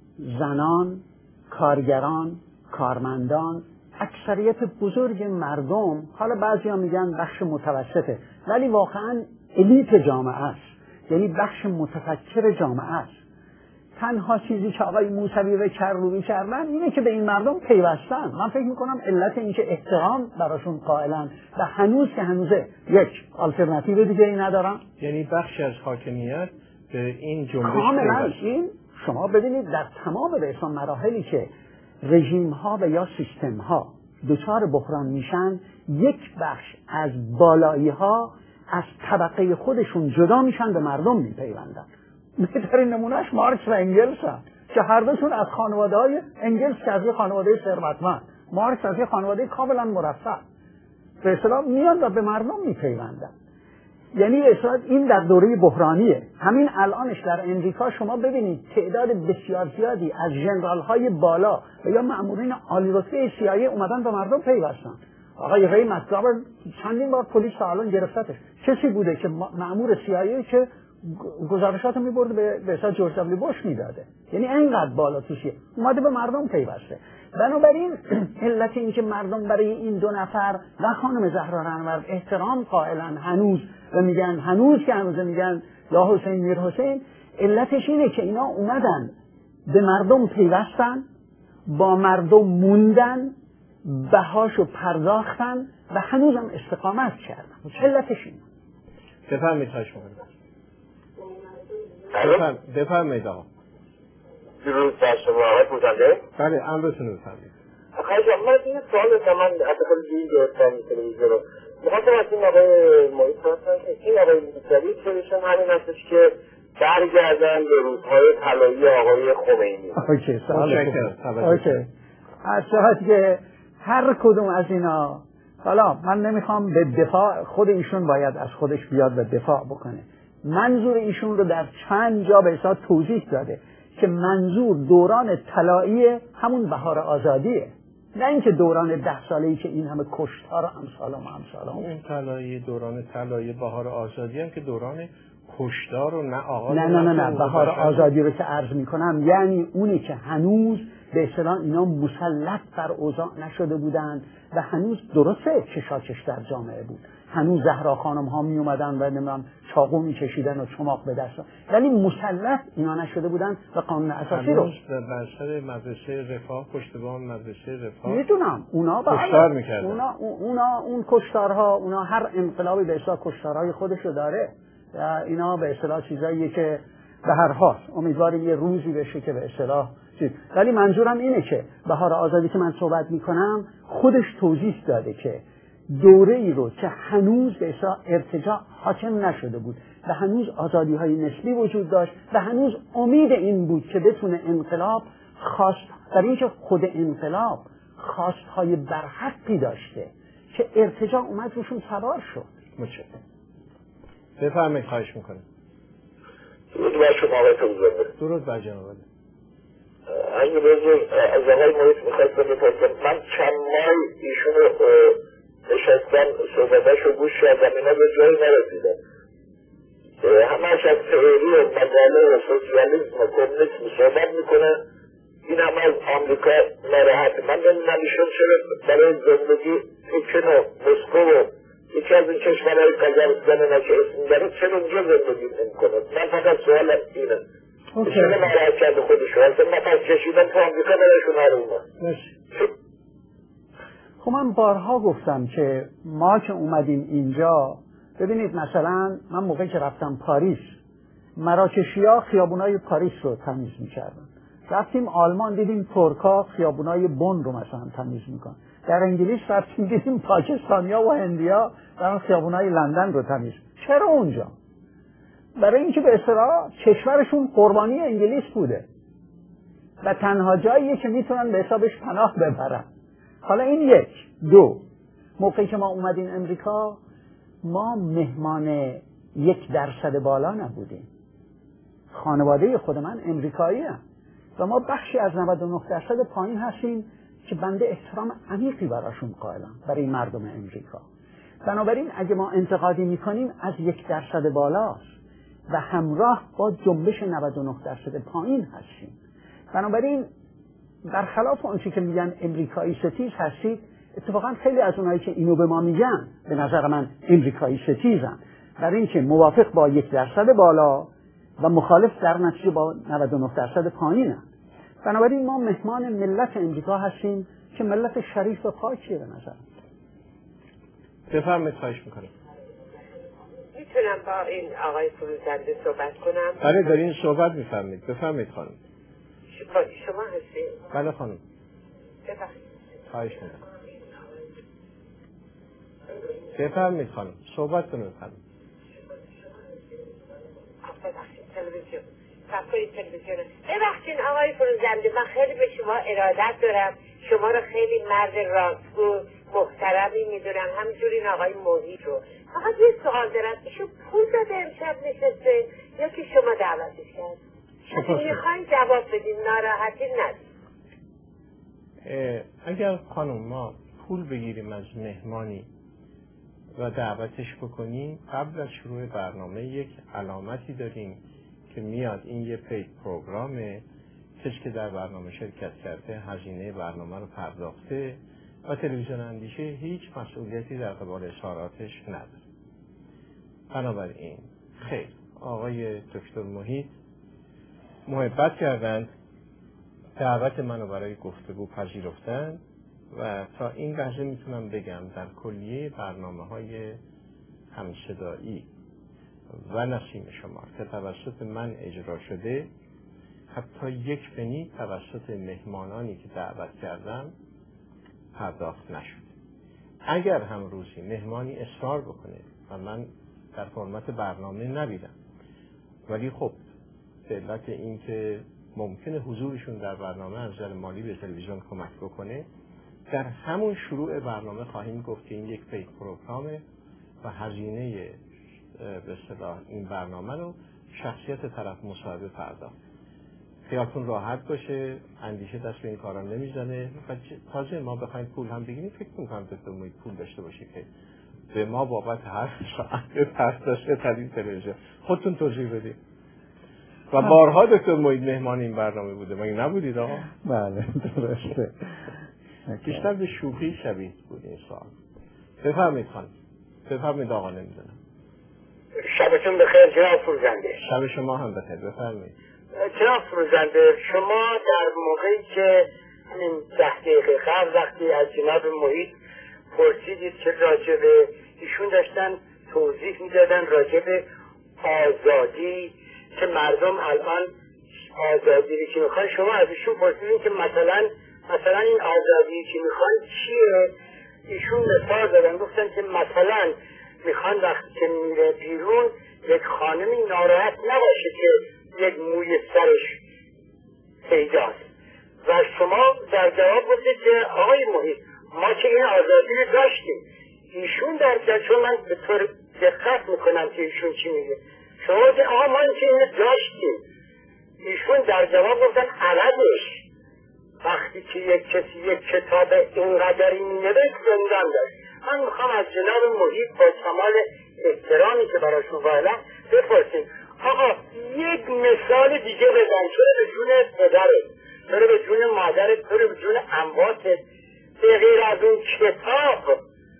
زنان، کارگران، کارمندان، اکثریت بزرگ مردم، حالا بعضی ها میگن بخش متوسطه، ولی واقعا الیت جامعه است، یعنی بخش متفکر جامعه است. تنها چیزی که آقای موسوی و کروبی کردن اینه که به این مردم پیوستن. من فکر میکنم علت این که احترام براشون قائلن و هنوز که هنوزه یک آلترناتیو دیگه ای ندارن، یعنی بخشی از حاکمیت به این جنبش کاملا. این شما ببینید در تمام به اصلا مراحلی که رژیم ها و یا سیستم ها دچار بحران میشن، یک بخش از بالایی ها از طبقه خودشون جدا میشن، به مردم میپیوندن. بهترین نمونهش مارکس و انگلس هست که هر دوشون از خانواده های انگلس که از یه خانواده ثروتمند، مارکس از یه خانواده کاملا مرفه، به اصطلاح میان و به مردم میپیوندن. یعنی اصلا این در دوره بحرانیه. همین الانش در امریکا شما ببینید تعداد بسیار زیادی از ژنرال های بالا و یا مأمورین عالی رتبه سی آی ای اومدن به مردم پیوستن. آقای ری مک‌گاور چندین بار پلیس سالن گرفتتش. کسی بوده که مأمور سی آی ای که گزارشاتو می‌برد به به حساب جورج دبلیو بوش میداده. یعنی اینقدر بالا توشیه، اومده به مردم پیوسته. بنابراین علت این که مردم برای این دو نفر و خانم زهرا رهنورد احترام قائلن هنوز و میگن هنوز که هنوز میگن یا حسین میر حسین، علتش اینه که اینا اومدن به مردم پیوستن، با مردم موندن، بهاشو پرداختن و هنوزم استقامت کردن. علتش اینه. بفرمایید خواهش می‌کنم. بفرم بفرمایید آقا. درود بر شما آقای پوزنده. بله امرتون رو بفرمایید. خواهش می‌کنم. من این سوال داشتم، من حتی خیلی دیر گرفتم تلویزیون رو. می‌خواستم از این آقای محیط پرسیدم که این آقای موسوی چون همین هستش که برگردن به روزهای طلایی آقای خمینی. اوکی سوال خوب. اوکی. از جهتی که هر کدوم از اینا، حالا من نمیخوام به دفاع، خود ایشون باید از خودش بیاد به دفاع بکنه. منظور ایشون رو در چند جا به حساب توضیح داده که منظور دوران طلایی همون بهار آزادیه، نه اینکه دوران ده ساله‌ای که این همه کشتار و امثال و امثال. اون طلایی دوران طلایی بهار آزادی هم که دوران کشتار و نه آغاز نه نه نه نه بهار آزادی رو که عرض میکنم یعنی اونی که هنوز به اصطلاح اینا مسلط بر اوضاع نشده بودند و هنوز درسته کشاکش در جامعه بود، هنوز زهرا خانم ها می اومدن و نمیدونم چاقو می کشیدن و چماق به دست، ولی مسلط اینا نشده بودن و قانون اساسی رو در سر مدرسه رفاه، پشت بام مدرسه رفاه میدونم اونا کشتار میکردن. اونا اونا اون کشتارها، اونا هر انقلابی به اصطلاح کشتارهای خودشو داره و اینا به اصطلاح چیزاییه که به هر حال امیدواریم یه روزی بشه که به اصطلاح چیز. ولی منظورم اینه که بهار آزادی که من صحبت میکنم خودش توضیح داده که دوره ای رو که هنوز به اصطلاح ارتجاع حاکم نشده بود و هنوز آزادی های نسبی وجود داشت و هنوز امید این بود که بتونه انقلاب خواست در اینکه خود انقلاب خواست های برحقی داشته که ارتجاع اومد روشون سوار شد. متشکرم. بفرمایید خواهش میکنم. درود بر شما آقای توزنده. درود بر جناب. اگه بزرگ از آقای محیط میخواستم بپرسم، من چند ماه ایشون رو نشستم صحبتش رو گوش کردم، اینا به جایی نرسیدم، همهش از تئوری و مقاله و سوسیالیسم و کمونیسم صحبت میکنه. این هم از آمریکا ناراحت. من نمیدونم ایشون چرا برای زندگی پیکن و مسکو و یکی از این کشورهای قزاقستان اینا که اسم داره چرا اونجا زندگی نمیکنه. من فقط سوالم اینه. چون ناراحت کرده خودشو اصلا نفس کشیدن تو آمریکا برایشون حرومه. خب من بارها گفتم که ما که اومدیم اینجا، ببینید مثلا من موقعی که رفتم پاریس، مراکشیا خیابونای پاریس رو تمیز میکردن. رفتیم آلمان دیدیم ترکا خیابونای بن رو مثلا تمیز میکنن. در انگلیس رفتیم دیدیم پاکستانیا و هندیا دارن خیابونای لندن رو تمیز. چرا اونجا؟ برای اینکه به اصطلاح کشورشون قربانی انگلیس بوده و تنها جاییه که میتونن به حسابش پناه ببرن. حالا این یک. دو، موقعی که ما اومدیم امریکا، ما مهمان یک درصد بالا نبودیم. خانواده خود من امریکایی هم و ما بخشی از نود و نه درصد پایین هستیم که بنده احترام عمیقی براشون قائلم، برای مردم امریکا. بنابراین اگه ما انتقادی میکنیم از یک درصد بالاست و همراه با جنبش نود و نه درصد پایین هستیم. بنابراین برخلاف اون چی که میگن امریکایی ستیز هستید، اتفاقا خیلی از اونایی که اینو به ما میگن به نظر من امریکایی ستیزن، برای اینکه موافق با یک درصد بالا و مخالف در نتیجه با نود و نه درصد پایینن. بنابراین ما مهمان ملت امریکا هستیم که ملت شریف و پاکیه به نظر. بفرمایید، خواهش میکنم. میتونم با این آقای فروزنده صحبت کنم؟ بله دارین صحبت میفرمایید. بفرمایید خانم. شما هستید؟ بله خانم. بفرمایید. خواهش میکنم. بفرمایید خانم. صحبت کنید خانم. ببخشید تلویزیون. صفحه تلویزیون. ببخشید آقای فروزنده، من خیلی به شما ارادت دارم. شما رو خیلی مرد راستگو محترمی میدونم، همینجوری این آقای موحید رو. فقط یه سوال دارم، ایشون پول داده امشب نشسته یا که شما دعوتش کرد؟ میخواین جواب بدین، ناراحتی ندید. اگر خانم ما پول بگیریم از مهمانی و دعوتش بکنیم، قبل از شروع برنامه یک علامتی داریم که میاد این یه پید پروگرامه، کسی که در برنامه شرکت کرده هزینه برنامه رو پرداخته و تلویزیون اندیشه هیچ مسئولیتی در قبال اظهاراتش نداره. بنابراین خیر، آقای دکتر محیط محبت کردند، دعوت منو برای گفتگو پذیرفتند و تا این لحظه میتونم بگم در کلیه برنامه های همصدایی و نسیم شما که توسط من اجرا شده، حتی یک پنی توسط مهمانانی که دعوت کردم پرداخت نشد. اگر هم روزی مهمانی اصرار بکنه و من در فرمت برنامه نبیدم، ولی خب به علت این که ممکنه حضورشون در برنامه از نظر مالی به تلویزیون کمک بکنه، در همون شروع برنامه خواهیم گفت که این یک پید پروگرامه و هزینه به اصطلاح این برنامه رو شخصیت طرف مصاحبه پرداخت. خیالتون راحت باشه، اندیشه دست به این کارا نمیزنه. تازه ما بخوایم پول هم بگیریم، فکر میکنم دکتر محیط پول داشته باشه که به ما بابت هر ساعت پرداخت تدین تلویزیون. خودتون توضیح بدید. و بارها دکتر محیط مهمان این برنامه بوده، مگه نبودید آقا؟ بله درسته. بیشتر به شوخی شبیه بود این سوال. بفرمایید خانم. بفرمایید آقا، نمیدونم. شبتون بخیر جناب فروزنده. شب شما هم بخیر. بفرمایید. جناب فروزنده، شما در موقعی که این ده دقیقه قبل وقتی از جناب محیط پرسیدید که راجع به ایشون داشتن توضیح میدادن راجع به آزادی که مردم الان آزادی که میخوان، شما از ایشون پرسیدین که مثلا مثلا این آزادی که میخوان چیه؟ ایشون مثال دادن، گفتن که مثلا میخوان وقتی که میره بیرون یک خانمی ناراحت نباشه که یک موی سرش پیداست. و شما در جواب گفتید که آقای محیط ما که این آزادی رو داشتیم. ایشون در جواب، چون من به طور دقت میکنم که ایشون چی میگه، شما که آقا ما این که اینو داشتیم. ایشون در جواب گفتن عوضش وقتی که یک کسی یک کتاب اینقدری مینوشت زندان داشت. من میخوام از جناب محیط با کمال احترامی که براشون قائلم بپرسیم، آقا یک مثال دیگه بزن، چرا به جون پدرت، چرا به جون مادرت، چرا به جون امواتت، به غیر از اون کتاب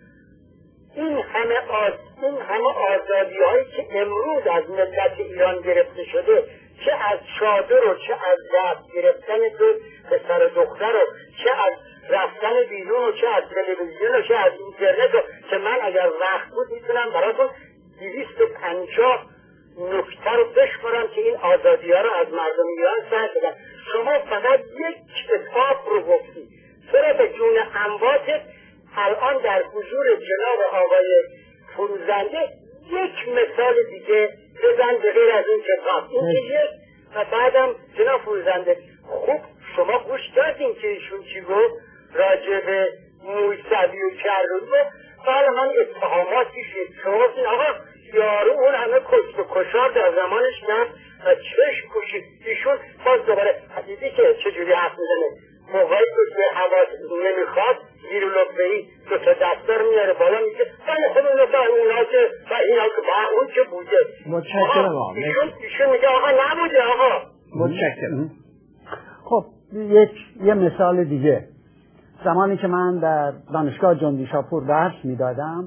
این همه آز... این همه آزادی هایی که امروز از ملت ایران گرفته شده چه از چادر و چه از دست گرفتن دو پسر دختر و چه از رفتن بیرون و چه از تلویزیون و چه از اینترنت و که من اگر وقت بود میتونم براتون دویست و پنجاه نکته رو بشمارم که این آزادی ها رو از مردم ایران سر شدن. شما فقط یک کتاب رو گفتی، چرا به جون امواتت الان در حضور جناب آقای فروزنده یک مثال دیگه بزن به غیر از این کتاب. این که یک و بعدم جناب فروزنده خوب شما گوش دادین که ایشون چی گفت راجع به موسوی و کروبی و حالا من اتهاماتی شد شما گفتین آقا یارو اون همه کشت و کشار در زمانش کرد و چشم کشید. ایشون باز دوباره حدیدی که چجوری حرف میزنه موقعی که به حواس نمیخواد زیر لبهی دو تا دستار میاره بالا میگه بله خب اون مثلا اونا که و اینا که با اون که بوده متشکرم آقا. ایشون ایشون میگه آقا نبوده آقا. متشکرم. خب یک یه مثال دیگه، زمانی که من در دانشگاه جندی شاپور درس میدادم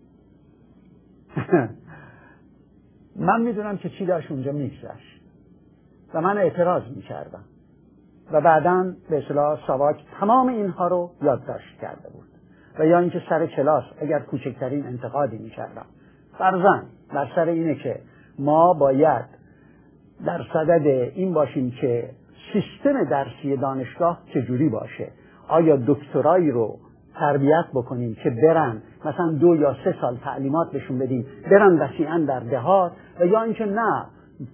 من میدونم که چی داشت اونجا میگذشت و من اعتراض میکردم و بعداً به اصطلاح ساواک تمام اینها رو یادداشت کرده بود و یا اینکه سر کلاس اگر کوچکترین انتقادی میکردم فرضاً بر سر اینه که ما باید در صدد این باشیم که سیستم درسی دانشگاه چجوری باشه، آیا دکترایی رو تربیت بکنیم که برن مثلا دو یا سه سال تعلیمات بهشون بدیم برن وسیعا در دهات، و یا اینکه نه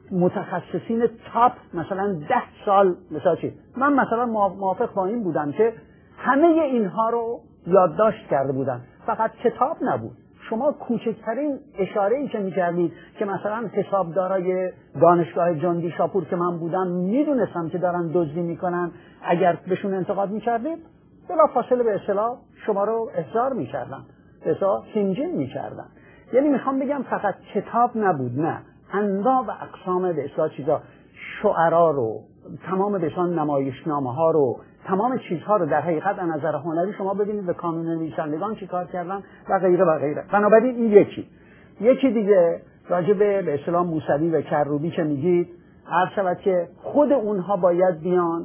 متخصصین تاپ مثلا ده سال مثلا چی. من مثلا موافق با این بودم که همه اینها رو یادداشت کرده بودن، فقط کتاب نبود. شما کوچکترین اشاره‌ای که می‌کردید که مثلا حسابدارای دانشگاه جندی شاپور که من بودم میدونستم که دارن دزدی میکنن، اگر بهشون انتقاد میکردید بلا فاصله به اصطلاح شما رو احضار میکردن، به اصطلاح سینجین میکردن. یعنی میخوام بگم فقط کتاب نبود، نه انواع و اقسام به اصطلاح چیزا، شعرا رو، تمام به اصطلاح نمایشنامه ها رو، تمام چیزها رو در حقیقت از نظر هنری شما ببینید به کانون نویسندگان چی کار کردن و غیره و غیره. بنابراین این یکی یکی دیگه راجع به به اصطلاح موسوی و کروبی که میگید، عرض شود که خود اونها باید بیان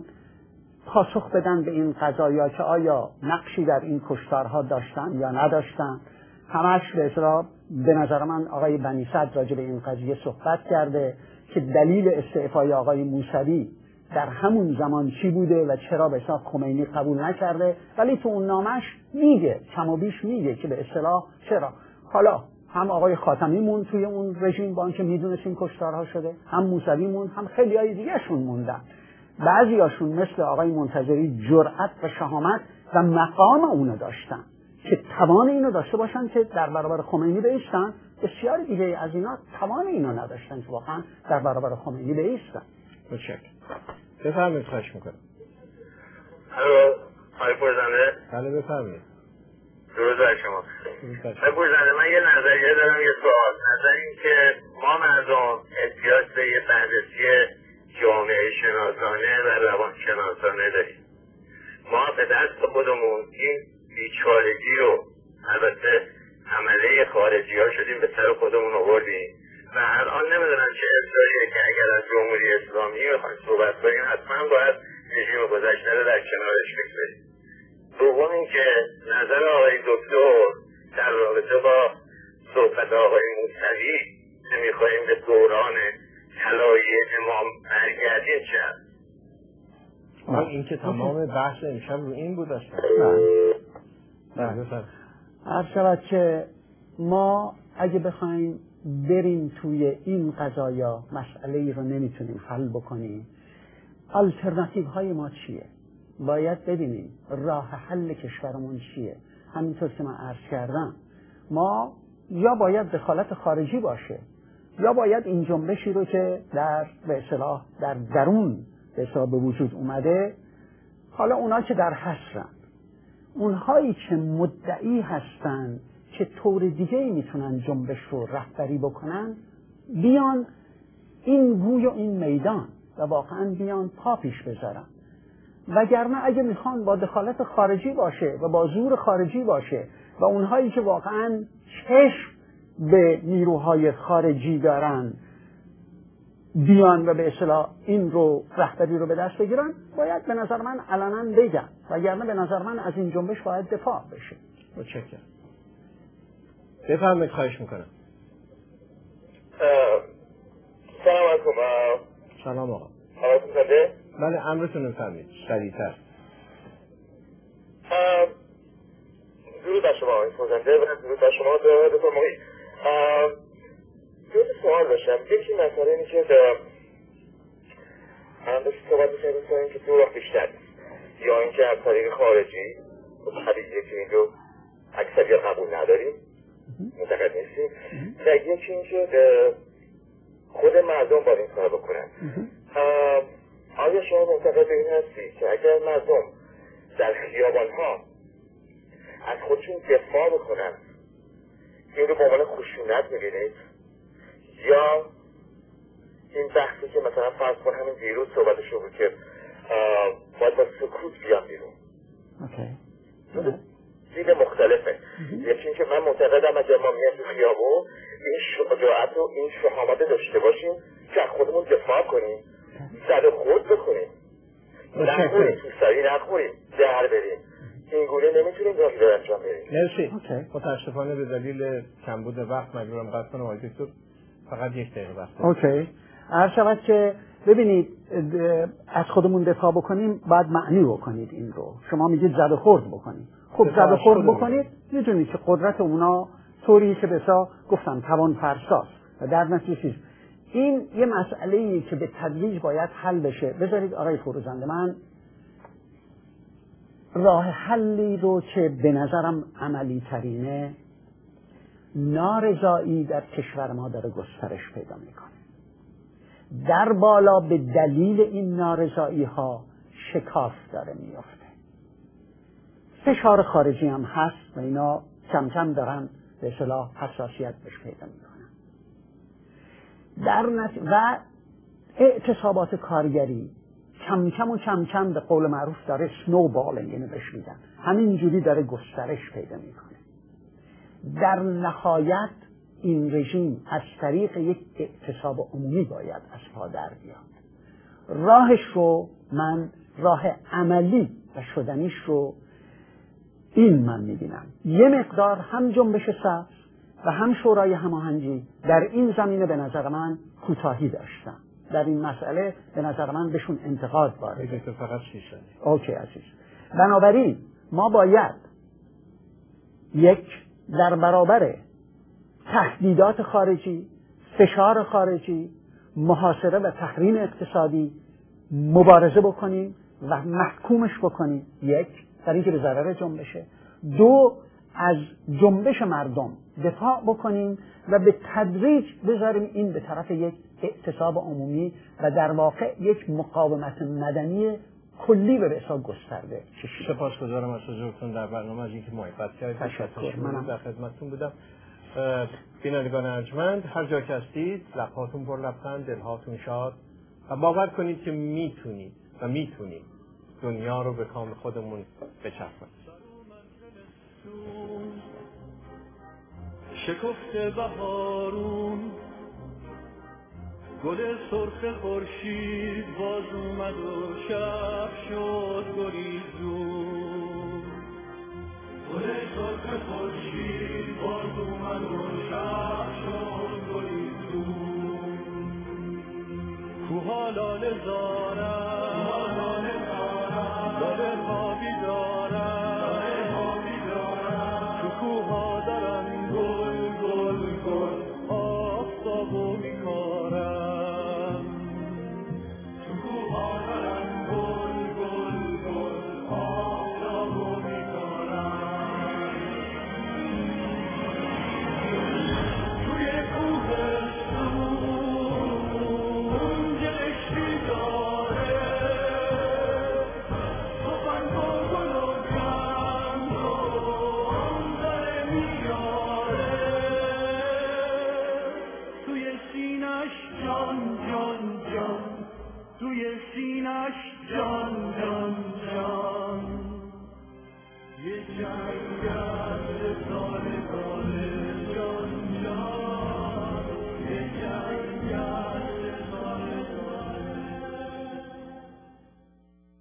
پاسخ بدن به این قضایا که آیا نقشی در این کشتارها داشتن یا نداشتن. همش به اصطلاح به نظر من آقای بنی صدر راجع به این قضیه صحبت کرده که دلیل استعفای آقای موسوی در همون زمان چی بوده و چرا به اصطلاح خمینی قبول نکرده، ولی تو اون نامش میگه، کم و بیش میگه که به اصطلاح چرا. حالا هم آقای خاتمی مون توی اون رژیم با اینکه میدونست این کشتارها شده، هم موسوی مون، هم خیلی های دیگه شون موندن. بعضی هاشون مثل آقای منتظری جرأت و شهامت و مقام اونو داشتن که توان اینو داشته باشن که در برابر خمینی بایستن. بسیار دیگه از اینا توان اینو نداشتن که واقعا در برابر خمینی بایستن. متشکرم. بفرمایید، خواهش میکنم. الو، آقای پرزنده؟ بله بفرمایید. درود بر شما. آقای پرزنده، من یه نظریه دارم، یه سوال. نظر این که ما مردم احتیاج به یه بررسی جامعه شناسانه و روان شناسانه داریم. ما به دست خودمون این بیچارگی رو البته عمله خارجی ها شدیم به سر خودمون آوردیم و الان نمیدونم چه اصلاحیه که اگر از جمهوری اسلامی بخوایم صحبت کنیم حتما باید رژیم گذشته رو در کنارش بگذاریم. دوم این که نظر آقای دکتر در رابطه با صحبت آقای موسوی نمیخواهیم به دوران طلایی امام برگردیم چه هست؟ من این که تمام بحث امشب رو این بود اصلا. نه عرض شود که ما اگه بخوایم بریم توی این قضایا مسئله ای رو نمیتونیم حل بکنیم. آلترناتیو های ما چیه؟ باید ببینیم راه حل کشورمون چیه. همینطور که من عرض کردم، ما یا باید دخالت خارجی باشه یا باید این جنبشی رو که در به اصطلاح در درون به اصطلاح به وجود اومده، حالا اونا که در حسرن، اونهایی که مدعی هستن که طور دیگه میتونن جنبش رو رهبری بکنن، بیان این گوی و این میدان و واقعا بیان پا پیش بذارن. وگرنه اگه میخوان با دخالت خارجی باشه و با زور خارجی باشه و اونهایی که واقعا چشم به نیروهای خارجی دارن بیان و به اصطلاح این رو رهبری رو به دست بگیرن، باید به نظر من علنا بگن، وگرنه به نظر من از این جنبش باید دفاع بشه. متشکرم. بفرمایید، خواهش میکنم. سلام علیکم. سلام آقا. آقایتون زنده؟ بله، امرتون بفرمایید، سریعتر. درود بر شما آقای سوزنده و درود بر شما دکتر محیط. دو تا سوال داشتم. یکی مسئله اینه که هم داشت صحبت می‌کردیم که دو راه بیشتر یا اینکه از طریق خارجی طبیعیه که این رو اکثریت قبول نداریم، معتقد نیستیم، و یکی اینکه خود مردم باید این کار بکنن. آیا شما معتقد به این هستی که اگر مردم در خیابان‌ها از خودشون دفاع بکنن این رو به عنوان خشونت می‌بینید، یا این بحثی که مثلا فرض کن همین دیروز صحبتش بود که باید با سکوت بیان بیرون؟ اوکی. دید مختلفه. یکی اینکه من معتقدم اگر ما میاد تو خیابون این شجاعت و این شهامت داشته باشیم که از خودمون دفاع کنیم، زد و خورد بکنیم، نخوریم، تو سری نخوریم، در بریم، این گونه نمیتونیم راهی رو انجام بریم. مرسی. متاسفانه به دلیل کمبود وقت مجبورم قطع کنم آقای دکتر، فقط یک دقیقه وقت. اوکی. عرض شود که ببینید از خودمون دفاع بکنیم باید معنی بکنید این رو. شما میگید زد و خورد بکنید. خب زد و خورد بکنید، میدونید که قدرت اونا طوری که بسا گفتم توان فرساست و در نتیجه این یه مسئله‌ای که به تدریج باید حل بشه. بذارید آقای فروزنده، من راه حلی رو که به نظرم عملی ترینه، نارضایی در کشور ما داره گسترش پیدا میکنه. در بالا به دلیل این نارضایی ها شکاف داره میفته. فشار خارجی هم هست و اینا کم کم دارن به اصطلاح حساسیت بهش پیدا میکنن. در نت... و اعتصابات کارگری کم کم و کم کم به قول معروف داره سنوبالینگ، یعنی بهش میگن همینجوری داره گسترش پیدا میکنه. در نهایت این رژیم از طریق یک اعتصاب عمومی باید از پا در بیاد. راهش رو من راه عملی و شدنیش رو این من میبینم. یه مقدار هم جنبش سبز و هم شورای هماهنگی در این زمینه به نظر من کوتاهی داشتن. در این مسئله به نظر من بهشون انتقاد وارده. فقط شیشه. اوکی عزیز. بنابراین ما باید یک در برابر تهدیدات خارجی، فشار خارجی، محاصره و تحریم اقتصادی مبارزه بکنیم و محکومش بکنیم. یک، در اینکه به ضرر جنبشه. دو، از جنبش مردم دفاع بکنیم و به تدریج بذاریم این به طرف یک اعتصاب عمومی و در واقع یک مقاومت مدنی کلی به رسا گسترده. سپاسگزارم از حضورتون در برنامه، از اینکه محبت کردید. تشکر. منم در خدمتتون بودم. بینندگان ارجمند، هر جا که هستید لب‌هاتون پر لبخند، دل‌هاتون شاد و باور کنید که میتونید و میتونید دنیا رو به کام خودمون بچرخونید. شکفته بهارون، گل سرخ خورشید باز اومد و شب شد گریزون. گل سرخ خورشید باز اومد و شب شد گریزون. کوها لاله زارن، لاله خوابی دارن، تو کوها دارن گل گل گل آفتابو میکارن. تو کوها دارن گل گل گل آفتابو میکارن. توی کوهستون جشنی داره، سخن با گل و گندم داره میاره. توی سینش جان جان جان، توی سینش جان جان جان، یه جنگل سالگان